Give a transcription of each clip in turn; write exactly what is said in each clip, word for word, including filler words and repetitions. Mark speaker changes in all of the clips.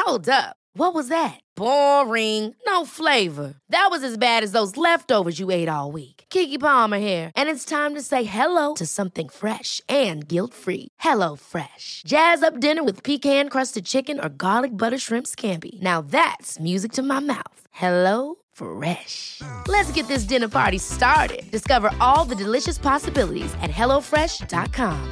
Speaker 1: Hold up. What was that? Boring. No flavor. That was as bad as those leftovers you ate all week. Keke Palmer here, and it's time to say hello to something fresh and guilt-free. Hello Fresh. Jazz up dinner with pecan-crusted chicken or garlic butter shrimp scampi. Now that's music to my mouth. Hello Fresh. Let's get this dinner party started. Discover all the delicious possibilities at hello fresh dot com.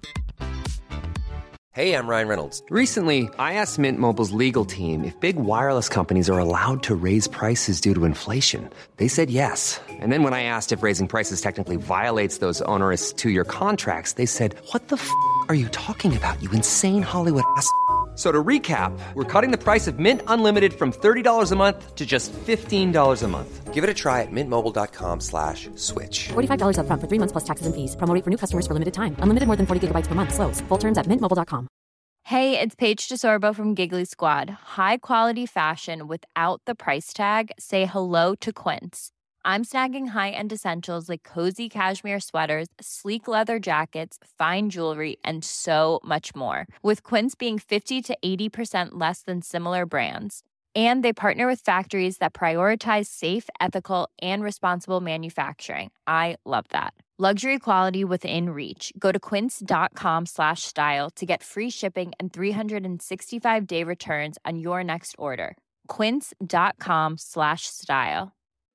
Speaker 2: Hey, I'm Ryan Reynolds.
Speaker 3: Recently, I asked Mint Mobile's legal team if big wireless companies are allowed to raise prices due to inflation. They said yes. And then when I asked if raising prices technically violates those onerous two-year contracts, they said, what the f*** are you talking about, you insane Hollywood ass f- So to recap, we're cutting the price of Mint Unlimited from thirty dollars a month to just fifteen dollars a month.
Speaker 2: Give it a try at mintmobile.com slash switch.
Speaker 4: forty-five dollars up front for three months plus taxes and fees. Promo rate for new customers for limited time. Unlimited more than forty gigabytes per month. Slows full terms at mint mobile dot com.
Speaker 5: Hey, it's Paige DeSorbo from Giggly Squad. High quality fashion without the price tag. Say hello to Quince. I'm snagging high-end essentials like cozy cashmere sweaters, sleek leather jackets, fine jewelry, and so much more. With Quince being fifty to eighty percent less than similar brands. And they partner with factories that prioritize safe, ethical, and responsible manufacturing. I love that. Luxury quality within reach. Go to quince.com slash style to get free shipping and three sixty-five day returns on your next order. Quince.com slash style.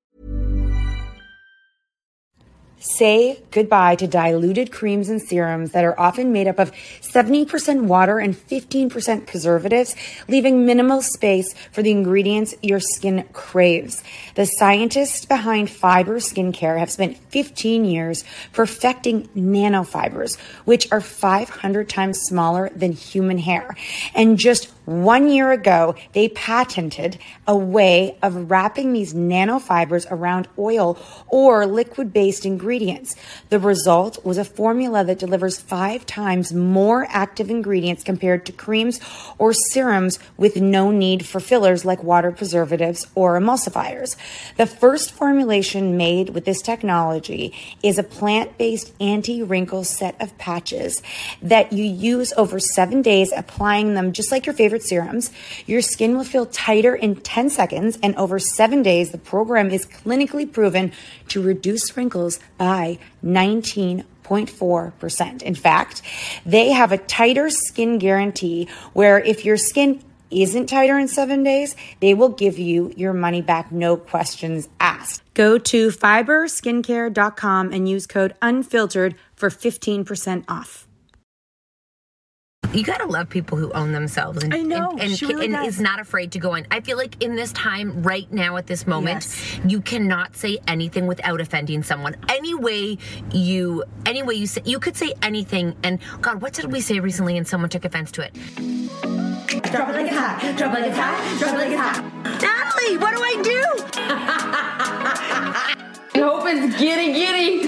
Speaker 6: Say goodbye to diluted creams and serums that are often made up of seventy percent water and fifteen percent preservatives, leaving minimal space for the ingredients your skin craves. The scientists behind Fiber Skincare have spent fifteen years perfecting nanofibers, which are five hundred times smaller than human hair. And just one year ago, they patented a way of wrapping these nanofibers around oil or liquid-based ingredients. The result was a formula that delivers five times more active ingredients compared to creams or serums with no need for fillers like water preservatives or emulsifiers. The first formulation made with this technology is a plant-based anti-wrinkle set of patches that you use over seven days, applying them just like your favorite serums. Your skin will feel tighter in ten seconds, and over seven days, the program is clinically proven to reduce wrinkles by nineteen point four percent. In fact, they have a tighter skin guarantee where if your skin isn't tighter in seven days, they will give you your money back, no questions asked. Go to fiber skincare dot com and use code UNFILTERED for fifteen percent off.
Speaker 7: You gotta love people who own themselves and,
Speaker 8: I know,
Speaker 7: and, and,
Speaker 8: she really
Speaker 7: and
Speaker 8: does.
Speaker 7: is not afraid to go in. I feel like in this time, right now at this moment,
Speaker 8: Yes.
Speaker 7: you cannot say anything without offending someone. Any way you, any way you say, you could say anything. And God, what did we say recently? And someone took offense to it.
Speaker 8: Drop it like it's hot. Drop it like it's hot. Drop it like it's hot. Natalie, what do I do? I hope it's giddy giddy.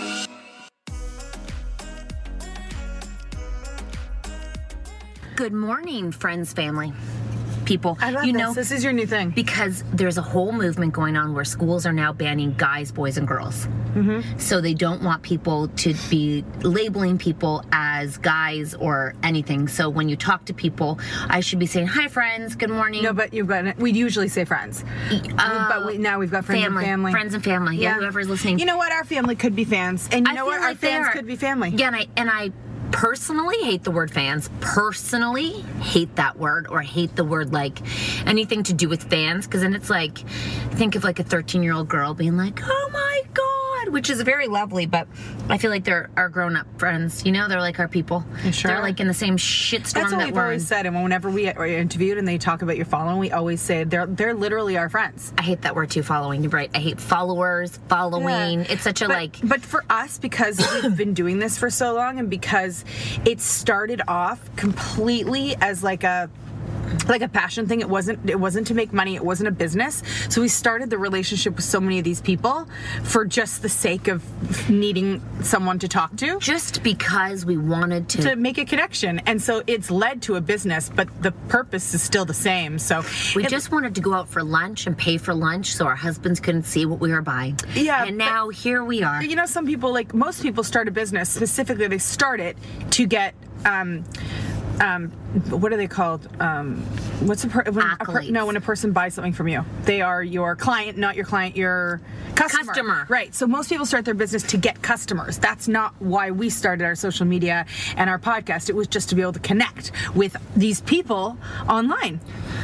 Speaker 7: Good morning, friends, family, people.
Speaker 8: I love
Speaker 7: you
Speaker 8: this.
Speaker 7: know,
Speaker 8: This is your new thing.
Speaker 7: because there's a whole movement going on where schools are now banning guys, boys, and girls. Mm-hmm. So they don't want people to be labeling people as guys or anything. So when you talk to people, I should be saying, hi, friends, good morning.
Speaker 8: No, but you've got, we usually say friends.
Speaker 7: Uh,
Speaker 8: but we, now we've got friends
Speaker 7: family,
Speaker 8: and family.
Speaker 7: Friends and family. Yeah, whoever's listening.
Speaker 8: You know what? Our family could be fans. And you
Speaker 7: I
Speaker 8: know
Speaker 7: feel
Speaker 8: what? Our
Speaker 7: like they
Speaker 8: fans
Speaker 7: are.
Speaker 8: could be family.
Speaker 7: Yeah, and I, and I personally hate the word fans. Personally hate that word, or hate the word like anything to do with fans, because then it's like, think of like a thirteen-year-old girl being like, oh my God, which is very lovely, but I feel like they're our grown-up friends. You know, they're like our people.
Speaker 8: You sure?
Speaker 7: They're like in the same shitstorm
Speaker 8: That's what
Speaker 7: that
Speaker 8: we've
Speaker 7: we're
Speaker 8: always
Speaker 7: in.
Speaker 8: said, and whenever we are interviewed and they talk about your following, we always say they're they're literally our friends.
Speaker 7: I hate that word too, following. You're right. I hate followers, following.
Speaker 8: Yeah.
Speaker 7: It's such a
Speaker 8: but,
Speaker 7: like...
Speaker 8: But for us, because we've been doing this for so long, and because it started off completely as like a like a passion thing. It wasn't it wasn't to make money. It wasn't a business. So we started the relationship with so many of these people for just the sake of needing someone to talk to.
Speaker 7: Just because we wanted to...
Speaker 8: To make a connection. And so it's led to a business, but the purpose is still the same. So
Speaker 7: We
Speaker 8: it-
Speaker 7: just wanted to go out for lunch and pay for lunch so our husbands couldn't see what we were buying.
Speaker 8: Yeah,
Speaker 7: And
Speaker 8: but-
Speaker 7: now here we are.
Speaker 8: You know, some people, like most people start a business, specifically they start it to get um, um, what are they called? Um, what's a, per- when a per- no when a person buys something from you? They are your client, not your client, your customer.
Speaker 7: Customer.
Speaker 8: Right. So most people start their business to get customers. That's not why we started our social media and our podcast. It was just to be able to connect with these people online.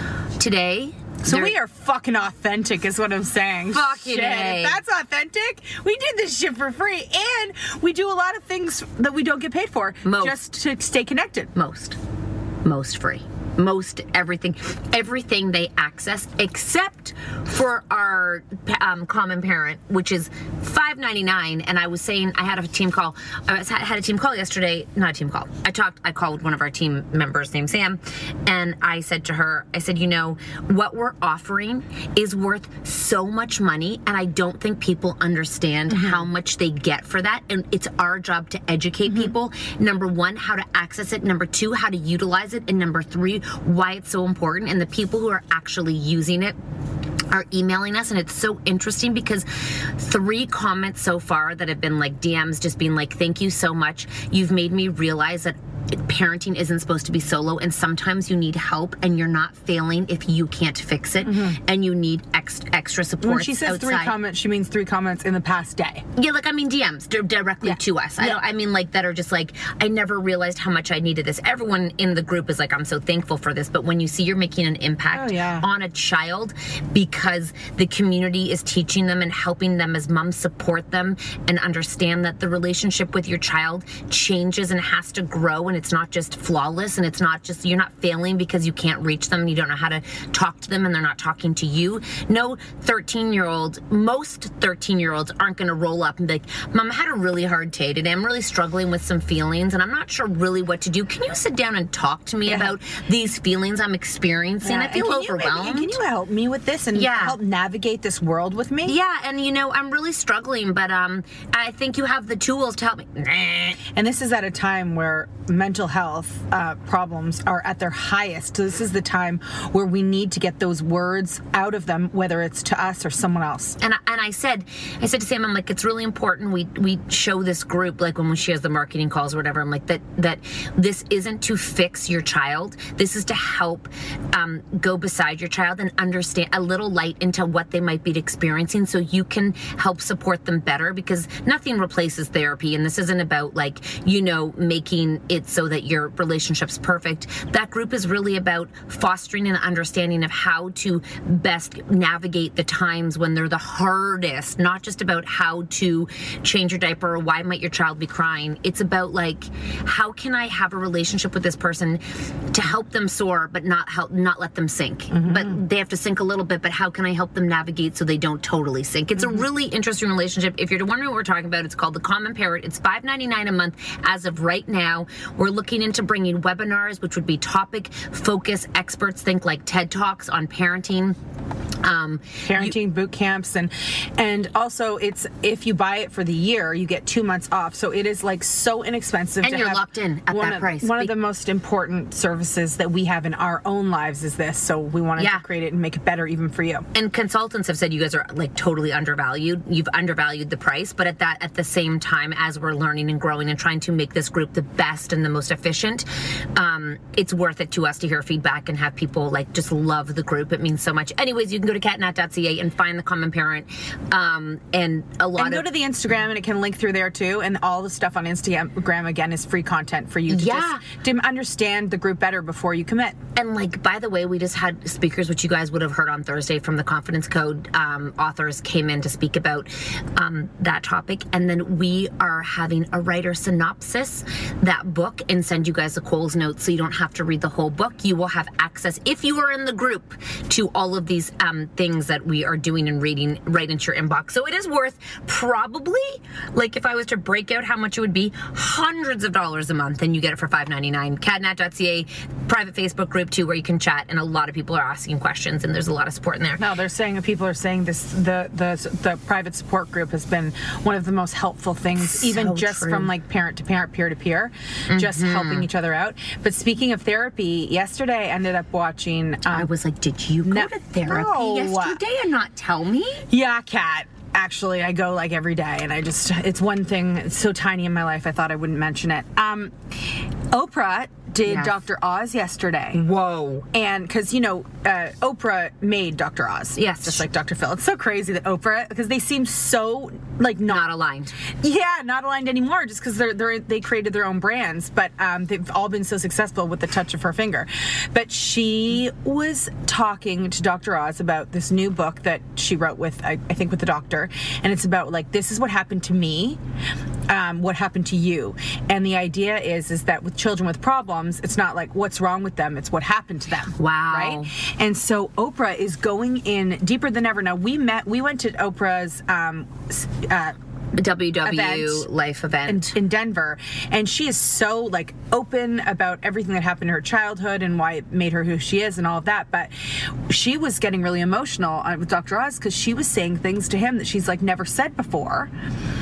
Speaker 7: Today,
Speaker 8: So we are fucking authentic is what I'm saying.
Speaker 7: Fucking
Speaker 8: shit.
Speaker 7: A.
Speaker 8: If that's authentic, we did this shit for free. And we do a lot of things that we don't get paid for.
Speaker 7: Most.
Speaker 8: Just to stay connected.
Speaker 7: Most. Most free. Most everything. Everything they access except for our um, common parent, which is five ninety-nine. And I was saying, I had a team call. I was, had a team call yesterday. Not a team call. I talked, I called one of our team members named Sam. And I said to her, I said, you know, what we're offering is worth so much money. And I don't think people understand mm-hmm. how much they get for that. And it's our job to educate mm-hmm. people. Number one, how to access it. Number two, how to utilize it. And number three, why it's so important. And the people who are actually using it are emailing us, and it's so interesting because three comments so far that have been like D Ms just being like, thank you so much. You've made me realize that parenting isn't supposed to be solo, and sometimes you need help and you're not failing if you can't fix it mm-hmm. and you need ex- extra support.
Speaker 8: When she says outside. three comments, she means three comments in the past day.
Speaker 7: Yeah, like I mean D Ms d- directly yeah. to us. Yeah. I, don't, I mean like that are just like, I never realized how much I needed this. Everyone in the group is like, I'm so thankful for this. But when you see you're making an impact
Speaker 8: oh, yeah.
Speaker 7: on a child because the community is teaching them and helping them as moms support them and understand that the relationship with your child changes and has to grow, and it's not just flawless, and it's not just, you're not failing because you can't reach them and you don't know how to talk to them and they're not talking to you. No thirteen year old, most thirteen year olds aren't going to roll up and be like, Mom, I had a really hard day today. I'm really struggling with some feelings and I'm not sure really what to do. Can you sit down and talk to me yeah. about these feelings I'm experiencing? Yeah. I feel can overwhelmed.
Speaker 8: You, can you help me with this and
Speaker 7: yeah.
Speaker 8: help navigate this world with me?
Speaker 7: Yeah, and you know, I'm really struggling, but um, I think you have the tools to help me.
Speaker 8: And this is at a time where mental health uh, problems are at their highest. So this is the time where we need to get those words out of them, whether it's to us or someone else.
Speaker 7: And I, and I said, I said to Sam, I'm like, it's really important we we show this group, like when she has the marketing calls or whatever, I'm like, that that this isn't to fix your child. This is to help um, go beside your child and understand a little light into what they might be experiencing so you can help support them better, because nothing replaces therapy. And this isn't about like, you know, making it so that your relationship's perfect. That group is really about fostering an understanding of how to best navigate the times when they're the hardest, not just about how to change your diaper or why might your child be crying. It's about like, how can I have a relationship with this person to help them soar, but not help, not let them sink. Mm-hmm. But they have to sink a little bit, but how can I help them navigate so they don't totally sink? It's mm-hmm. a really interesting relationship. If you're wondering what we're talking about, it's called The Common Parent. It's five ninety-nine a month as of right now. We're looking into bringing webinars, which would be topic focus experts, think like TED Talks on parenting. Um,
Speaker 8: parenting you, boot camps, and and also it's, if you buy it for the year, you get two months off. So it is like so inexpensive,
Speaker 7: and
Speaker 8: to
Speaker 7: you're
Speaker 8: have
Speaker 7: locked in at
Speaker 8: one
Speaker 7: that
Speaker 8: of,
Speaker 7: price.
Speaker 8: One
Speaker 7: Be-
Speaker 8: of the most important services that we have in our own lives is this. So we wanted yeah. to create it and make it better even for you.
Speaker 7: And consultants have said you guys are like totally undervalued. You've undervalued the price, but at that at the same time, as we're learning and growing and trying to make this group the best and the most efficient, um, it's worth it to us to hear feedback and have people like just love the group. It means so much. Anyways, you can go to catnat dot c a and find The Common Parent, um, and a lot
Speaker 8: and
Speaker 7: of...
Speaker 8: go to the Instagram, and it can link through there too, and all the stuff on Instagram, again, is free content for you to
Speaker 7: yeah.
Speaker 8: just to understand the group better before you commit.
Speaker 7: And like, by the way, we just had speakers, which you guys would have heard on Thursday from the Confidence Code. Um, authors came in to speak about um, that topic, and then we are having a writer synopsis that book and send you guys a Coles note so you don't have to read the whole book. You will have access, if you are in the group, to all of these um, things that we are doing and reading right into your inbox. So it is worth probably, like if I was to break out how much it would be, hundreds of dollars a month, and you get it for five ninety-nine. catnat dot c a, private Facebook group too, where you can chat, and a lot of people are asking questions, and there's a lot of support in there.
Speaker 8: No, they're saying, people are saying this, the the the private support group has been one of the most helpful things, so even just
Speaker 7: true.
Speaker 8: from like parent to parent, peer to peer, just
Speaker 7: mm-hmm.
Speaker 8: helping each other out. But speaking of therapy, yesterday I ended up watching. Um,
Speaker 7: I was like, did you go
Speaker 8: no,
Speaker 7: to therapy
Speaker 8: no.
Speaker 7: yesterday and not tell me?
Speaker 8: Yeah, Kat. Actually, I go like every day, and I just, it's one thing, it's so tiny in my life, I thought I wouldn't mention it. Um, Oprah did
Speaker 7: Yes.
Speaker 8: Doctor Oz yesterday.
Speaker 7: Whoa.
Speaker 8: And because, you know, uh, Oprah made Doctor Oz.
Speaker 7: Yes.
Speaker 8: Just like Doctor Phil. It's so crazy that Oprah, because they seem so, like, not,
Speaker 7: Not aligned.
Speaker 8: Yeah, not aligned anymore just because they're, they're, they created their own brands. But um, they've all been so successful with the touch of her finger. But she was talking to Doctor Oz about this new book that she wrote with, I, I think, with the doctor. And it's about, like, this is what happened to me. Um, what happened to you. And the idea is is that with children with problems, it's not like what's wrong with them, it's what happened to them.
Speaker 7: Wow.
Speaker 8: Right? And so Oprah is going in deeper than ever. Now, we met, we went to Oprah's um, uh,
Speaker 7: W W
Speaker 8: event
Speaker 7: life event
Speaker 8: in, in Denver, and she is so like open about everything that happened in her childhood and why it made her who she is and all of that. But she was getting really emotional with Doctor Oz because she was saying things to him that she's like never said before.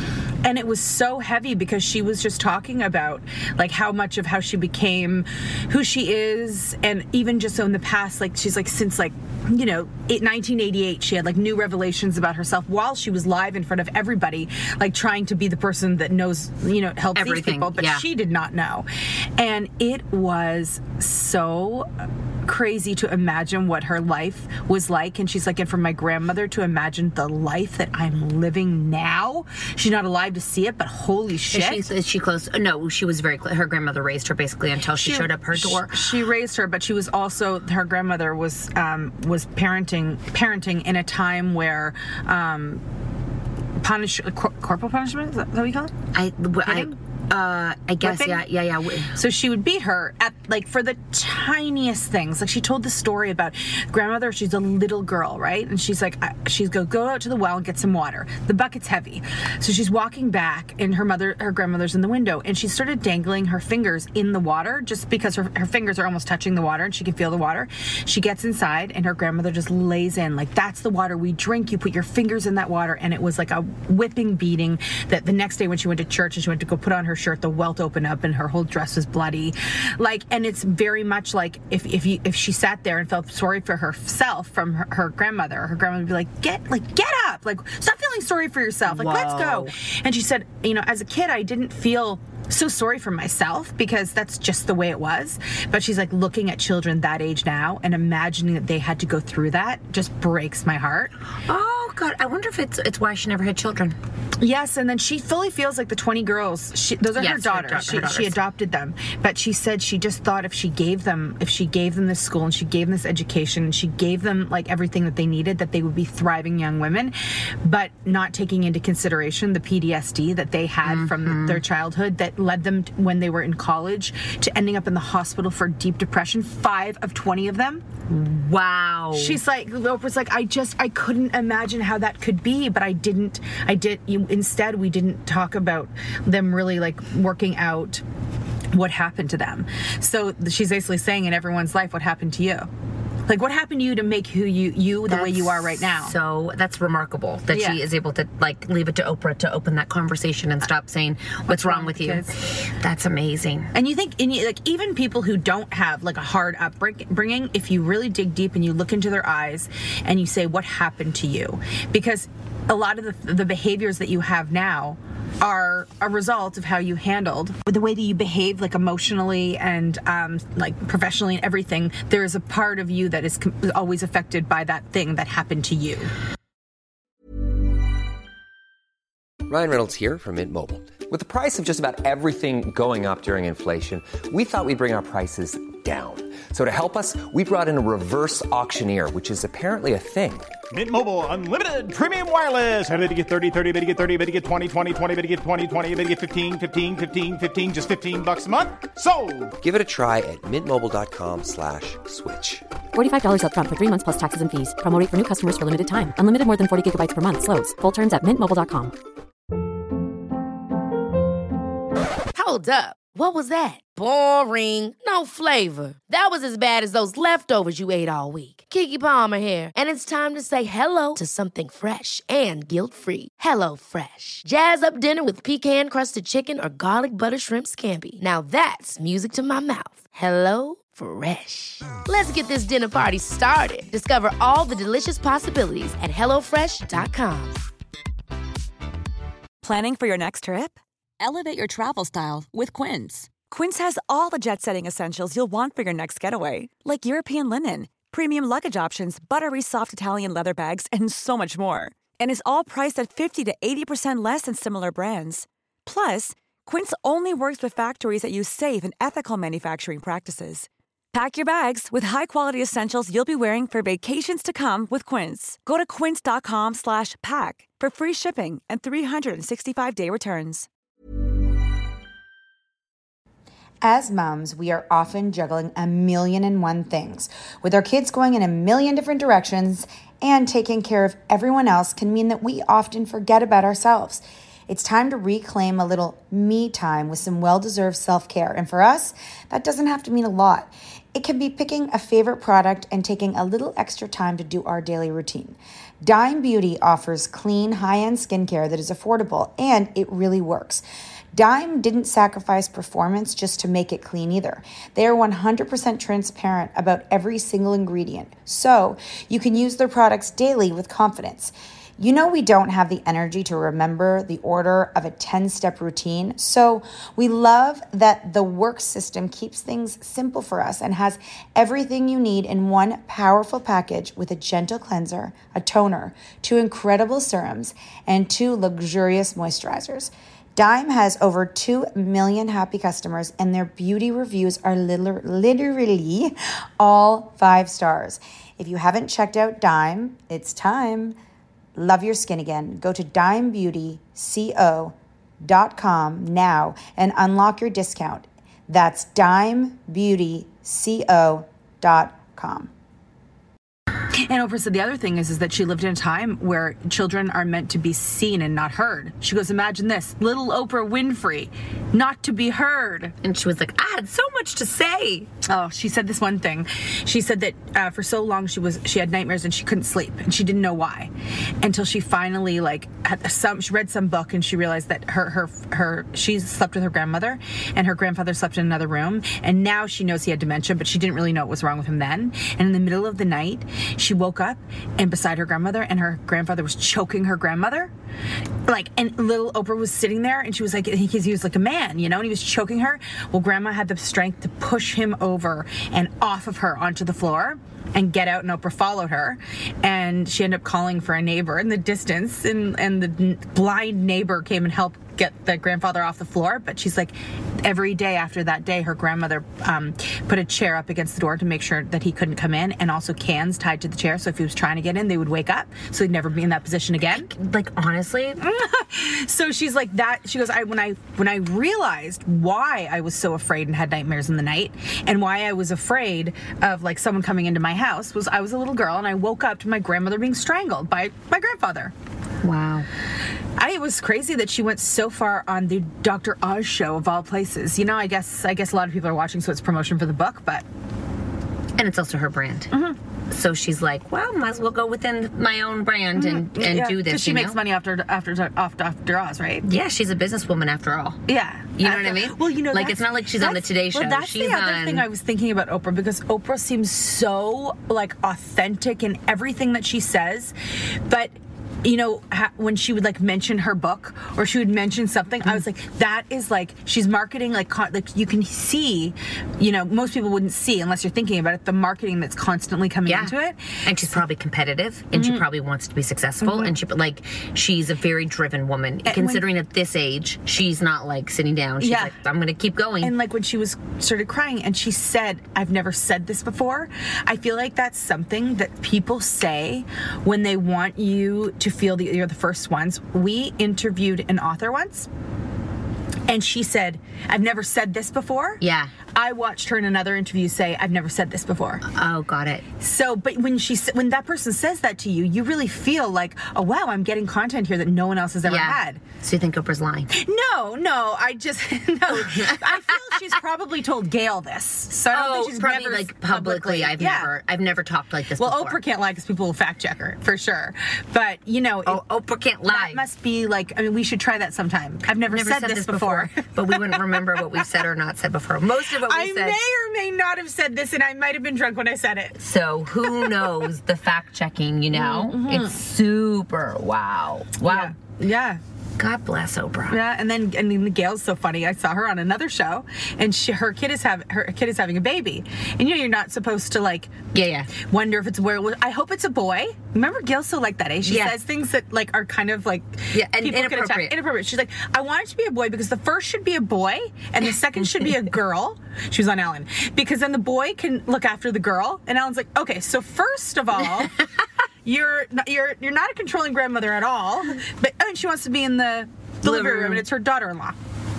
Speaker 8: And it was so heavy because she was just talking about like how much of how she became who she is. And even just so in the past, like she's like since like, you know, nineteen eighty-eight, she had like new revelations about herself while she was live in front of everybody, like trying to be the person that knows, you know, helps
Speaker 7: Everything,
Speaker 8: these people. But
Speaker 7: yeah.
Speaker 8: she did not know. And it was so crazy to imagine what her life was like. And she's like, and for my grandmother to imagine the life that I'm living now, she's not alive to see it, but holy shit.
Speaker 7: Is she, is she close? No, she was very close. Her grandmother raised her basically until she, she showed up her door.
Speaker 8: She, she raised her, but she was also, her grandmother was um, was parenting parenting in a time where um, punish cor- corporal punishment, is that what you call it?
Speaker 7: I, I, Uh, I guess,
Speaker 8: Whipping?
Speaker 7: yeah, yeah, yeah.
Speaker 8: So she would beat her at, like, for the tiniest things. Like, she told the story about grandmother, she's a little girl, right? And she's like, she's go, go out to the well and get some water. The bucket's heavy. So she's walking back, and her mother, her grandmother's in the window, and she started dangling her fingers in the water just because her, her fingers are almost touching the water, and she can feel the water. She gets inside, and her grandmother just lays in, like, that's the water we drink. You put your fingers in that water, and it was like a whipping beating that the next day when she went to church and she went to go put on her shirt, the welt opened up and her whole dress was bloody. Like, and it's very much like if if you if she sat there and felt sorry for herself from her, her grandmother, her grandmother would be like, get like get up, like stop feeling sorry for yourself, like
Speaker 7: Whoa.
Speaker 8: let's go. And she said, you know, as a kid I didn't feel so sorry for myself because that's just the way it was. But she's like, looking at children that age now and imagining that they had to go through that just breaks my heart.
Speaker 7: Oh God, I wonder if it's it's why she never had children.
Speaker 8: Yes, and then she fully feels like the twenty girls, she, those are
Speaker 7: Yes,
Speaker 8: her
Speaker 7: her
Speaker 8: daughters.
Speaker 7: da- her
Speaker 8: She,
Speaker 7: daughters.
Speaker 8: she adopted them. But she said she just thought if she gave them, if she gave them this school and she gave them this education and she gave them like everything that they needed, that they would be thriving young women, but not taking into consideration the P T S D that they had mm-hmm. from their childhood that led them to, when they were in college to ending up in the hospital for deep depression. Five of twenty of them.
Speaker 7: Wow.
Speaker 8: She's like, Oprah's like, I just, I couldn't imagine how that could be, but I didn't, I did, you, instead we didn't talk about them really like working out what happened to them. So she's basically saying in everyone's life, what happened to you? Like, what happened to you to make who you, you the
Speaker 7: that's
Speaker 8: way you are right now?
Speaker 7: So that's remarkable that
Speaker 8: Yeah.
Speaker 7: she is able to like leave it to Oprah to open that conversation and stop saying what's, wrong,
Speaker 8: wrong
Speaker 7: with
Speaker 8: with
Speaker 7: you.
Speaker 8: kids?
Speaker 7: That's amazing.
Speaker 8: And you think, and you, like, even people who don't have like a hard upbringing, if you really dig deep and you look into their eyes and you say, what happened to you? Because a lot of the, the behaviors that you have now are a result of how you handled the way that you behave, like emotionally and um, like professionally and everything. There is a part of you that is com- always affected by that thing that happened to you.
Speaker 2: Ryan Reynolds here from Mint Mobile. With the price of just about everything going up during inflation, we thought we'd bring our prices down. So to help us, we brought in a reverse auctioneer, which is apparently a thing.
Speaker 9: Mint Mobile Unlimited Premium Wireless. How to get thirty, thirty, how to get thirty, how to get twenty, twenty, twenty, how to get twenty, twenty, how to get fifteen, fifteen, fifteen, fifteen, just fifteen bucks a month? Sold!
Speaker 2: Give it a try at mintmobile.com slash switch.
Speaker 4: forty-five dollars up front for three months plus taxes and fees. Promo rate for new customers for limited time. Unlimited more than forty gigabytes per month. Slows full terms at mint mobile dot com.
Speaker 1: Hold up. What was that? Boring. No flavor. That was as bad as those leftovers you ate all week. Keke Palmer here, and it's time to say hello to something fresh and guilt-free. Hello Fresh. Jazz up dinner with pecan-crusted chicken or garlic butter shrimp scampi. Now that's music to my mouth. Hello Fresh. Let's get this dinner party started. Discover all the delicious possibilities at hello fresh dot com.
Speaker 10: Planning for your next trip? Elevate your travel style with Quince. Quince has all the jet-setting essentials you'll want for your next getaway, like European linen, premium luggage options, buttery soft Italian leather bags, and so much more. And is all priced at fifty to eighty percent less than similar brands. Plus, Quince only works with factories that use safe and ethical manufacturing practices. Pack your bags with high-quality essentials you'll be wearing for vacations to come with Quince. Go to quince.com slash pack for free shipping and three sixty-five day returns.
Speaker 6: As moms, we are often juggling a million and one things. With our kids going in a million different directions, and taking care of everyone else can mean that we often forget about ourselves. It's time to reclaim a little me time with some well-deserved self-care. And for us, that doesn't have to mean a lot. It can be picking a favorite product and taking a little extra time to do our daily routine. Dime Beauty offers clean, high-end skincare that is affordable, and it really works. Dime didn't sacrifice performance just to make it clean either. They are one hundred percent transparent about every single ingredient, so you can use their products daily with confidence. You know we don't have the energy to remember the order of a ten-step routine, so we love that the work system keeps things simple for us and has everything you need in one powerful package with a gentle cleanser, a toner, two incredible serums, and two luxurious moisturizers. Dime has over two million happy customers, and their beauty reviews are liter- literally all five stars. If you haven't checked out Dime, it's time. Love your skin again. Go to dime beauty co dot com now and unlock your discount. That's dime beauty co dot com.
Speaker 8: And Oprah said the other thing is, is that she lived in a time where children are meant to be seen and not heard. She goes, imagine this, little Oprah Winfrey, not to be heard.
Speaker 7: And she was like, I had so much to say.
Speaker 8: Oh, she said this one thing. She said that uh, for so long she was she had nightmares and she couldn't sleep, and she didn't know why, until she finally like had some. She read some book and she realized that her her her she slept with her grandmother, and her grandfather slept in another room, and now she knows he had dementia, but she didn't really know what was wrong with him then. And in the middle of the night, she woke up and beside her grandmother, and her grandfather was choking her grandmother, like, and little Oprah was sitting there, and she was like, he, he was like a man, you know, and he was choking her. Well, grandma had the strength to push him over and off of her onto the floor and get out, and Oprah followed her, and she ended up calling for a neighbor in the distance, and, and the blind neighbor came and helped get the grandfather off the floor. But she's like, every day after that day, her grandmother um, put a chair up against the door to make sure that he couldn't come in, and also cans tied to the chair, so if he was trying to get in, they would wake up, so he'd never be in that position again.
Speaker 7: Like, honestly.
Speaker 8: So she's like that. She goes, I when I when I realized why I was so afraid and had nightmares in the night, and why I was afraid of like someone coming into my house, was I was a little girl and I woke up to my grandmother being strangled by my grandfather.
Speaker 7: Wow.
Speaker 8: I, it was crazy that she went so far on the Doctor Oz show of all places. You know, I guess I guess a lot of people are watching, so it's promotion for the book, but
Speaker 7: and it's also her brand.
Speaker 8: Mm-hmm.
Speaker 7: So she's like, well, might as well go within my own brand and,
Speaker 8: mm-hmm.
Speaker 7: and
Speaker 8: yeah,
Speaker 7: do this.
Speaker 8: Because she
Speaker 7: you
Speaker 8: makes
Speaker 7: know?
Speaker 8: money after after after Doctor Oz, right?
Speaker 7: Yeah, she's a businesswoman after all.
Speaker 8: Yeah,
Speaker 7: you know
Speaker 8: after,
Speaker 7: what I mean.
Speaker 8: Well, you know,
Speaker 7: like it's not like she's on the Today Show.
Speaker 8: Well, that's
Speaker 7: she's
Speaker 8: the other
Speaker 7: on...
Speaker 8: thing I was thinking about Oprah, because Oprah seems so like authentic in everything that she says, but. You know, ha- when she would like mention her book or she would mention something, mm. I was like, that is like, she's marketing like, con- like you can see, you know, most people wouldn't see unless you're thinking about it, the marketing that's constantly coming
Speaker 7: yeah. into
Speaker 8: it.
Speaker 7: And she's probably competitive, and mm-hmm. she probably wants to be successful, mm-hmm. and she, like, she's a very driven woman. And considering when, at this age, she's not like sitting down. She's yeah. like, I'm going to keep going.
Speaker 8: And like when she was started crying and she said, I've never said this before. I feel like that's something that people say when they want you to feel that you're the first ones. We interviewed an author once, and she said, I've never said this before.
Speaker 7: Yeah.
Speaker 8: I watched her in another interview say, I've never said this before.
Speaker 7: Oh, got it.
Speaker 8: So, but when she when that person says that to you, you really feel like, oh, wow, I'm getting content here that no one else has ever
Speaker 7: yeah.
Speaker 8: had.
Speaker 7: So you think Oprah's lying?
Speaker 8: No, no, I just, no. I feel she's probably told Gail this. So I don't
Speaker 7: oh,
Speaker 8: think she's
Speaker 7: probably
Speaker 8: never
Speaker 7: like publicly. publicly I've
Speaker 8: yeah.
Speaker 7: never, I've never talked like this
Speaker 8: well,
Speaker 7: before.
Speaker 8: Well, Oprah can't lie because people will fact check her, for sure. But, you know.
Speaker 7: Oh, it, Oprah can't lie.
Speaker 8: That must be like, I mean, we should try that sometime. I've never,
Speaker 7: never
Speaker 8: said,
Speaker 7: said
Speaker 8: this,
Speaker 7: this
Speaker 8: before.
Speaker 7: before. But we wouldn't remember what we've said or not said before. Most of what we
Speaker 8: I
Speaker 7: said.
Speaker 8: I may or may not have said this, and I might have been drunk when I said it.
Speaker 7: So who knows the fact checking, you know?
Speaker 8: Mm-hmm.
Speaker 7: It's super wow. Wow.
Speaker 8: Yeah. yeah.
Speaker 7: God bless Oprah.
Speaker 8: Yeah, and then and then Gail's so funny. I saw her on another show, and she, her kid is have her kid is having a baby, and you know you're not supposed to like
Speaker 7: yeah yeah
Speaker 8: wonder if it's a boy. I hope it's a boy. Remember, Gail's so like that. Eh? She
Speaker 7: yeah.
Speaker 8: says things that like are kind of like
Speaker 7: yeah and
Speaker 8: people
Speaker 7: inappropriate.
Speaker 8: Can attack, inappropriate. She's like, I want it to be a boy because the first should be a boy and the second should be a girl. She was on Ellen because then the boy can look after the girl, and Ellen's like, okay, so first of all. You're not, you're you're not a controlling grandmother at all, but oh, and she wants to be in the delivery room, room and it's her daughter-in-law.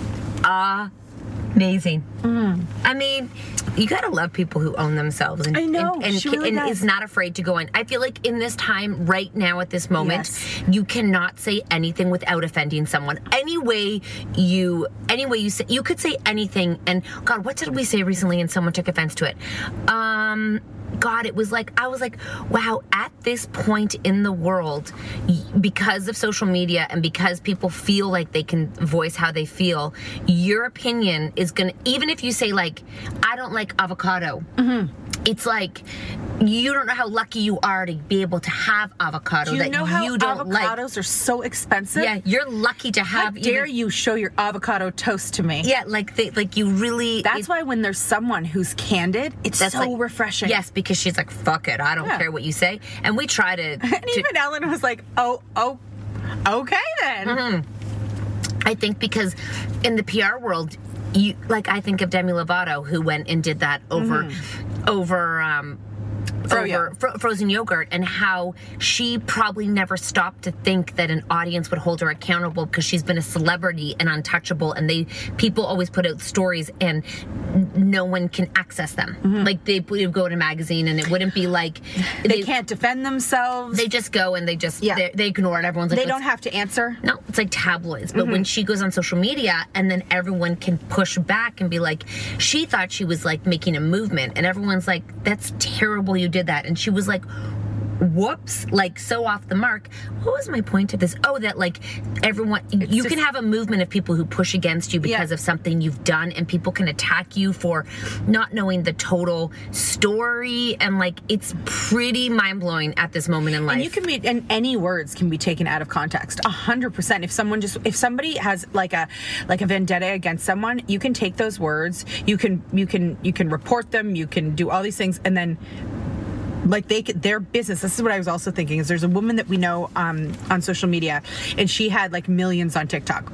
Speaker 7: Ah, uh, amazing.
Speaker 8: Mm.
Speaker 7: I mean, you gotta love people who own themselves and
Speaker 8: I know,
Speaker 7: and, and,
Speaker 8: she really
Speaker 7: and
Speaker 8: does.
Speaker 7: is not afraid to go in. I feel like in this time, right now, at this moment,
Speaker 8: yes.
Speaker 7: you cannot say anything without offending someone. Any way you, any way you say, you could say anything. And God, what did we say recently? And someone took offense to it. Um. God, it was like, I was like, wow, at this point in the world, because of social media and because people feel like they can voice how they feel, your opinion is going to, even if you say like, I don't like avocado, mm-hmm. it's like, you don't know how lucky you are to be able to have avocado.
Speaker 8: Do you
Speaker 7: that
Speaker 8: know how
Speaker 7: you don't
Speaker 8: avocados
Speaker 7: like.
Speaker 8: are so expensive?
Speaker 7: Yeah, you're lucky to have.
Speaker 8: How dare
Speaker 7: even,
Speaker 8: you show your avocado toast to me?
Speaker 7: Yeah, like they, like you really.
Speaker 8: That's
Speaker 7: it,
Speaker 8: why when there's someone who's candid, it's so
Speaker 7: like,
Speaker 8: refreshing.
Speaker 7: Yes, because she's like, fuck it, I don't yeah. care what you say, and we try to.
Speaker 8: And
Speaker 7: to,
Speaker 8: even Ellen was like, oh, oh, okay then.
Speaker 7: Mm-hmm. I think because in the P R world, you like I think of Demi Lovato who went and did that over, mm-hmm. over. Um,
Speaker 8: Froyo.
Speaker 7: over fro- frozen yogurt and how she probably never stopped to think that an audience would hold her accountable because she's been a celebrity and untouchable, and they people always put out stories and n- no one can access them. Mm-hmm. Like they would go to a magazine and it wouldn't be like
Speaker 8: they, they can't defend themselves.
Speaker 7: They just go and they just
Speaker 8: yeah.
Speaker 7: they, they ignore it. Everyone's like,
Speaker 8: they don't have to answer.
Speaker 7: No, it's like tabloids. But
Speaker 8: mm-hmm.
Speaker 7: when she goes on social media and then everyone can push back and be like, she thought she was like making a movement, and everyone's like, that's terrible, you did that. And she was like, whoops, like so off the mark. What was my point of this? Oh, that like everyone, it's you just, can have a movement of people who push against you because yeah. of something you've done, and people can attack you for not knowing the total story, and like it's pretty mind-blowing at this moment in life.
Speaker 8: And you can be, and any words can be taken out of context, a hundred percent. If someone just, if somebody has like a, like a vendetta against someone, you can take those words, you can, you can, you can report them, you can do all these things, and then like they could, their business. This is what I was also thinking, is there's a woman that we know um, on social media, and she had like millions on TikTok.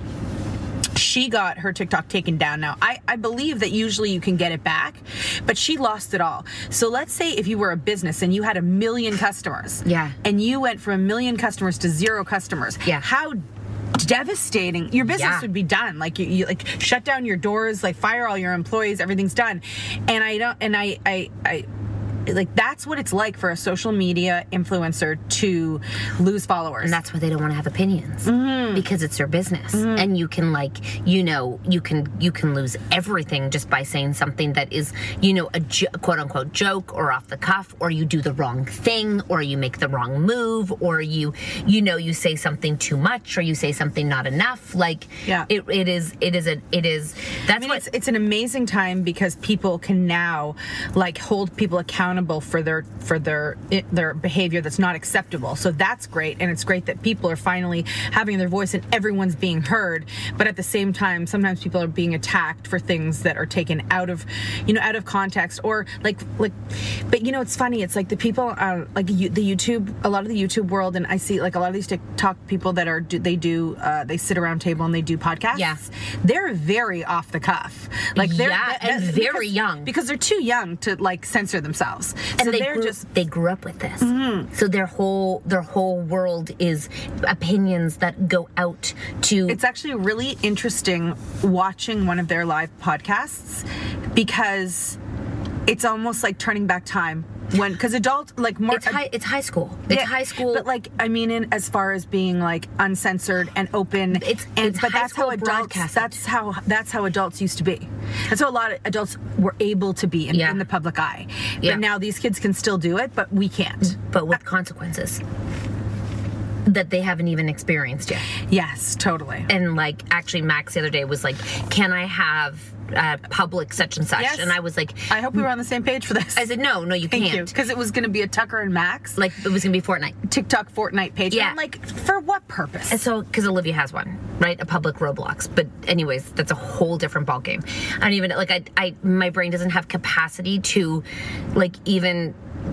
Speaker 8: She got her TikTok taken down now. I, I believe that usually you can get it back, but she lost it all. So let's say if you were a business and you had a million customers,
Speaker 7: yeah,
Speaker 8: and you went from a million customers to zero customers,
Speaker 7: yeah,
Speaker 8: how devastating. Your business yeah. would be done. Like you, you like shut down your doors, like fire all your employees, everything's done. And I don't, and I, I, I like that's what it's like for a social media influencer to lose followers.
Speaker 7: And that's why they don't want to have opinions,
Speaker 8: mm-hmm.
Speaker 7: because it's their business.
Speaker 8: Mm-hmm.
Speaker 7: And you can like, you know, you can you can lose everything just by saying something that is, you know, a jo- quote unquote joke or off the cuff, or you do the wrong thing, or you make the wrong move, or you, you know, you say something too much, or you say something not enough. Like,
Speaker 8: yeah,
Speaker 7: it, it is, it is a, it is. That's
Speaker 8: I mean,
Speaker 7: what
Speaker 8: it's, it's an amazing time because people can now like hold people accountable for their for their their behavior that's not acceptable. So that's great, and it's great that people are finally having their voice and everyone's being heard. But at the same time, sometimes people are being attacked for things that are taken out of, you know, out of context, or like like. But you know, it's funny. It's like the people uh, like you, the YouTube, a lot of the YouTube world, and I see like a lot of these TikTok people that are do, they do uh, they sit around table and they do podcasts.
Speaker 7: Yeah,
Speaker 8: they're very off the cuff. Like they're
Speaker 7: yeah,
Speaker 8: that, that,
Speaker 7: and very
Speaker 8: because,
Speaker 7: young
Speaker 8: because they're too young to like censor themselves.
Speaker 7: And
Speaker 8: so
Speaker 7: they
Speaker 8: they're
Speaker 7: grew,
Speaker 8: just
Speaker 7: they grew up with this,
Speaker 8: mm-hmm.
Speaker 7: so their whole their whole world is opinions that go out to.
Speaker 8: It's actually really interesting watching one of their live podcasts, because it's almost like turning back time. When, because adult, like more,
Speaker 7: it's high, it's high school. It's
Speaker 8: yeah,
Speaker 7: high school,
Speaker 8: but like I mean, in as far as being like uncensored and open,
Speaker 7: it's,
Speaker 8: and
Speaker 7: it's
Speaker 8: but
Speaker 7: high
Speaker 8: that's how adults. That's how that's how adults used to be. That's how a lot of adults were able to be in,
Speaker 7: yeah.
Speaker 8: in the public eye.
Speaker 7: Yeah.
Speaker 8: But now these kids can still do it, but we can't.
Speaker 7: But with consequences that they haven't even experienced yet.
Speaker 8: Yes, totally.
Speaker 7: And like, actually, Max the other day was like, "Can I have uh, public such and such?"
Speaker 8: Yes.
Speaker 7: And I was like,
Speaker 8: I hope we were on the same page for this.
Speaker 7: I said, no, no, you
Speaker 8: Thank
Speaker 7: can't.
Speaker 8: you. Because it was going to be a Tucker and Max.
Speaker 7: Like, it was going to be Fortnite.
Speaker 8: TikTok Fortnite page.
Speaker 7: Yeah.
Speaker 8: And I'm like, for what purpose?
Speaker 7: And so, because Olivia has one. right? A public Roblox. But anyways, that's a whole different ballgame. I don't even, like, I, I, my brain doesn't have capacity to, like, even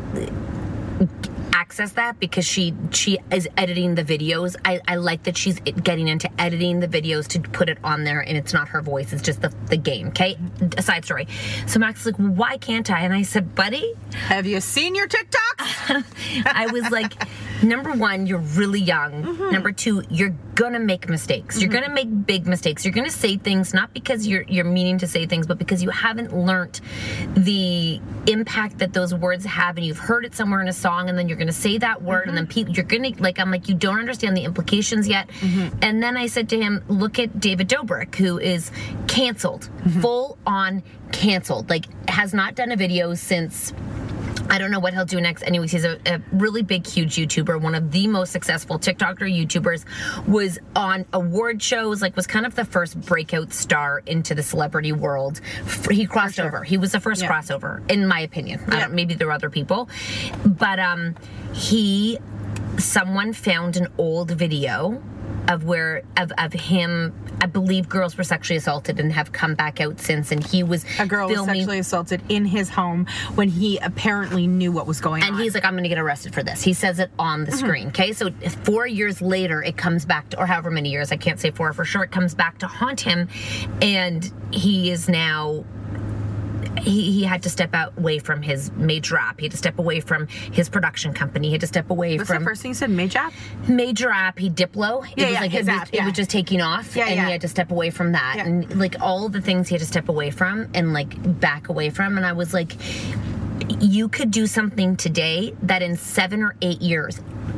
Speaker 7: access that because she she is editing the videos. I, I like that she's getting into editing the videos to put it on there, and it's not her voice, it's just the, the game, okay? A side story. So Max is like, well, why can't I? And I said, buddy,
Speaker 8: have you seen your TikToks?
Speaker 7: I was like, number one, you're really young. Mm-hmm. Number two, you're gonna make mistakes. Mm-hmm. You're gonna make big mistakes. You're gonna say things not because you're you're meaning to say things, but because you haven't learned the impact that those words have, and you've heard it somewhere in a song, and then you're gonna say that word, mm-hmm. and then people, you're gonna, like, I'm like, you don't understand the implications yet. Mm-hmm. And then I said to him, look at David Dobrik, who is canceled, mm-hmm. full on canceled, like has not done a video since, I don't know what he'll do next. Anyways, he's a, a really big, huge YouTuber, one of the most successful TikToker YouTubers, was on award shows, like was kind of the first breakout star into the celebrity world. He crossed sure. over. He was the first yeah. crossover, in my opinion. Yeah. I don't, maybe there are other people. But um, he, someone found an old video of where of, of him, I believe girls were sexually assaulted and have come back out since, and he was
Speaker 8: a girl filming, was sexually assaulted in his home when he apparently knew what was going
Speaker 7: and
Speaker 8: on.
Speaker 7: And he's like, I'm gonna get arrested for this. He says it on the mm-hmm. screen, okay? So four years later, it comes back to, or however many years, I can't say four for sure, it comes back to haunt him, and he is now He, he had to step out away from his major app. He had to step away from his production company. He had to step away
Speaker 8: What's
Speaker 7: from...
Speaker 8: What's the first thing you said? Major app?
Speaker 7: Major app. He Diplo. It
Speaker 8: yeah,
Speaker 7: was
Speaker 8: yeah,
Speaker 7: like
Speaker 8: his
Speaker 7: it,
Speaker 8: app,
Speaker 7: was,
Speaker 8: yeah.
Speaker 7: it was just taking off,
Speaker 8: yeah,
Speaker 7: and
Speaker 8: yeah.
Speaker 7: he had to step away from that.
Speaker 8: Yeah.
Speaker 7: And, like, all the things he had to step away from and, like, back away from. And I was like, you could do something today that in seven or eight years...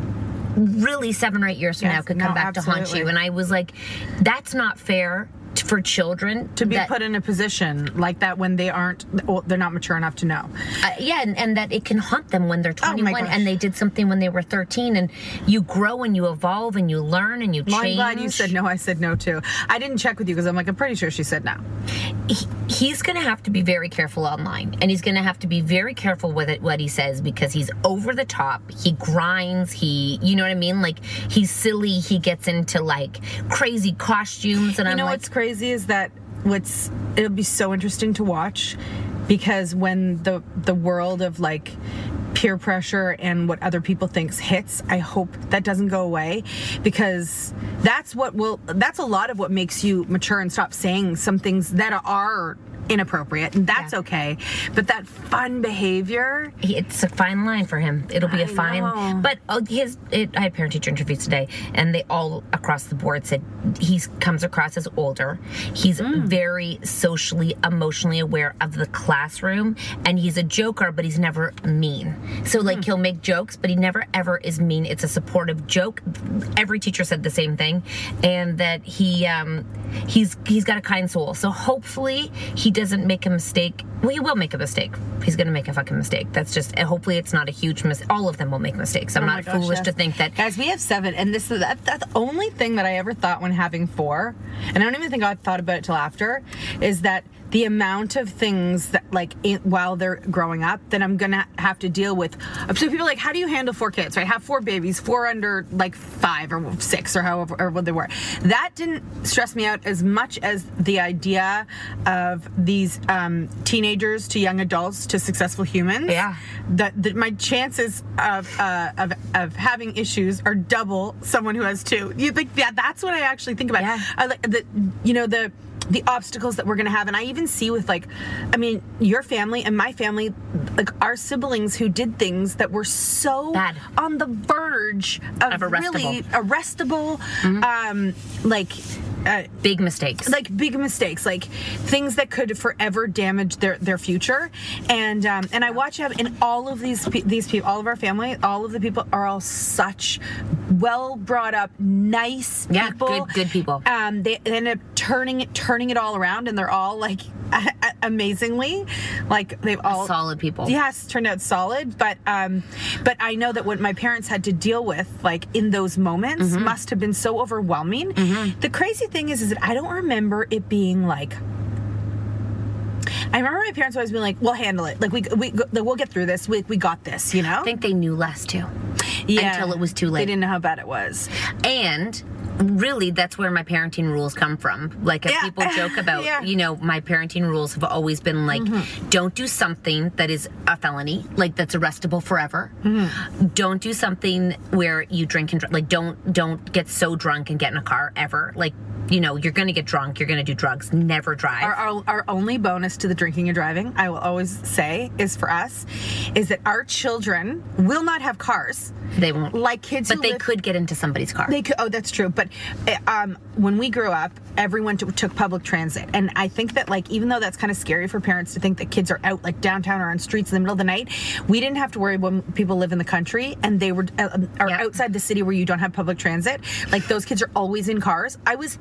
Speaker 7: really seven or eight years from
Speaker 8: yes,
Speaker 7: now could
Speaker 8: no,
Speaker 7: come back
Speaker 8: absolutely.
Speaker 7: to haunt you. And I was like, that's not fair for children
Speaker 8: to be
Speaker 7: that,
Speaker 8: put in a position like that when they aren't, well, they're not mature enough to know.
Speaker 7: Uh, yeah, and, and that it can haunt them when they're twenty-one,
Speaker 8: oh
Speaker 7: and they did something when they were thirteen, and you grow and you evolve and you learn and you
Speaker 8: well,
Speaker 7: change.
Speaker 8: I'm glad you said no. I said no too. I didn't check with you because I'm like, I'm pretty sure she said no.
Speaker 7: He, he's going to have to be very careful online, and he's going to have to be very careful with it, what he says, because he's over the top. He grinds. He, you know what I mean? Like, he's silly. He gets into, like, crazy costumes, and
Speaker 8: you
Speaker 7: I'm
Speaker 8: know
Speaker 7: like,
Speaker 8: what's crazy is that what's it'll be so interesting to watch, because when the the world of, like, peer pressure and what other people think hits, I hope that doesn't go away, because that's what will that's a lot of what makes you mature and stop saying some things that are inappropriate, and that's yeah. okay. But that fun behavior,
Speaker 7: it's a fine line for him. It'll be
Speaker 8: I
Speaker 7: a fine
Speaker 8: know.
Speaker 7: But uh, his it, I had parent teacher interviews today, and they all across the board said he comes across as older. He's mm. very socially, emotionally aware of the classroom, and he's a joker, but he's never mean. So like mm. he'll make jokes, but he never ever is mean. It's a supportive joke. Every teacher said the same thing, and that he um he's he's got a kind soul. So hopefully he doesn't make a mistake. Well, he will make a mistake. He's going to make a fucking mistake. That's just, hopefully it's not a huge mistake. All of them will make mistakes. I'm
Speaker 8: oh
Speaker 7: not
Speaker 8: gosh,
Speaker 7: foolish
Speaker 8: yes.
Speaker 7: to think that.
Speaker 8: Guys, we have seven, and this is that, that's the only thing that I ever thought when having four, and I don't even think I thought about it till after, is that the amount of things that, like, in, while they're growing up, that I'm gonna have to deal with. So people are like, how do you handle four kids, right? Have four babies, four under, like, five or six or however or what they were. That didn't stress me out as much as the idea of these um, teenagers to young adults to successful humans.
Speaker 7: Yeah.
Speaker 8: That, that my chances of, uh, of of having issues are double someone who has two. You think, yeah, that's what I actually think about.
Speaker 7: Yeah.
Speaker 8: I like the, you know, the. the obstacles that we're going to have. And I even see with, like, I mean, your family and my family, like, our siblings who did things that were so
Speaker 7: bad,
Speaker 8: on the verge of,
Speaker 7: of arrestable.
Speaker 8: really arrestable, mm-hmm. um, like, uh,
Speaker 7: big mistakes,
Speaker 8: like big mistakes, like things that could forever damage their, their future. And, um, and I watch out in all of these, these people, all of our family, all of the people are all such well brought up, nice
Speaker 7: yeah,
Speaker 8: people.
Speaker 7: good, good people.
Speaker 8: Um, they end up turning it, turning it all around, and they're all, like, amazingly, like, they've all
Speaker 7: solid people.
Speaker 8: Yes, turned out solid. But um, but I know that what my parents had to deal with, like, in those moments, mm-hmm. must have been so overwhelming. Mm-hmm. The crazy thing is, is that I don't remember it being like. I remember my parents always being like, "We'll handle it. Like, we we we'll get through this. We we got this." You know.
Speaker 7: I think they knew less too.
Speaker 8: Yeah.
Speaker 7: Until it was too late.
Speaker 8: They didn't know how bad it was.
Speaker 7: And really, that's where my parenting rules come from. Like, if
Speaker 8: Yeah.
Speaker 7: people joke about,
Speaker 8: Yeah.
Speaker 7: you know, my parenting rules have always been like,
Speaker 8: Mm-hmm.
Speaker 7: don't do something that is a felony, like that's arrestable forever.
Speaker 8: Mm-hmm.
Speaker 7: Don't do something where you drink and dr- like don't don't get so drunk and get in a car ever. Like, you know, you're gonna get drunk, you're gonna do drugs. Never drive.
Speaker 8: Our, our, our only bonus to the drinking and driving, I will always say, is for us, is that our children will not have cars.
Speaker 7: They won't.
Speaker 8: Like kids
Speaker 7: but
Speaker 8: who
Speaker 7: they
Speaker 8: live-
Speaker 7: could get into somebody's car.
Speaker 8: They could. Oh, that's true. But uh, um, when we grew up, everyone t- took public transit, and I think that like even though that's kind of scary for parents to think that kids are out like downtown or on streets in the middle of the night, we didn't have to worry when people live in the country and they were uh, are
Speaker 7: Yeah.
Speaker 8: outside the city where you don't have public transit. Like those kids are always in cars. I was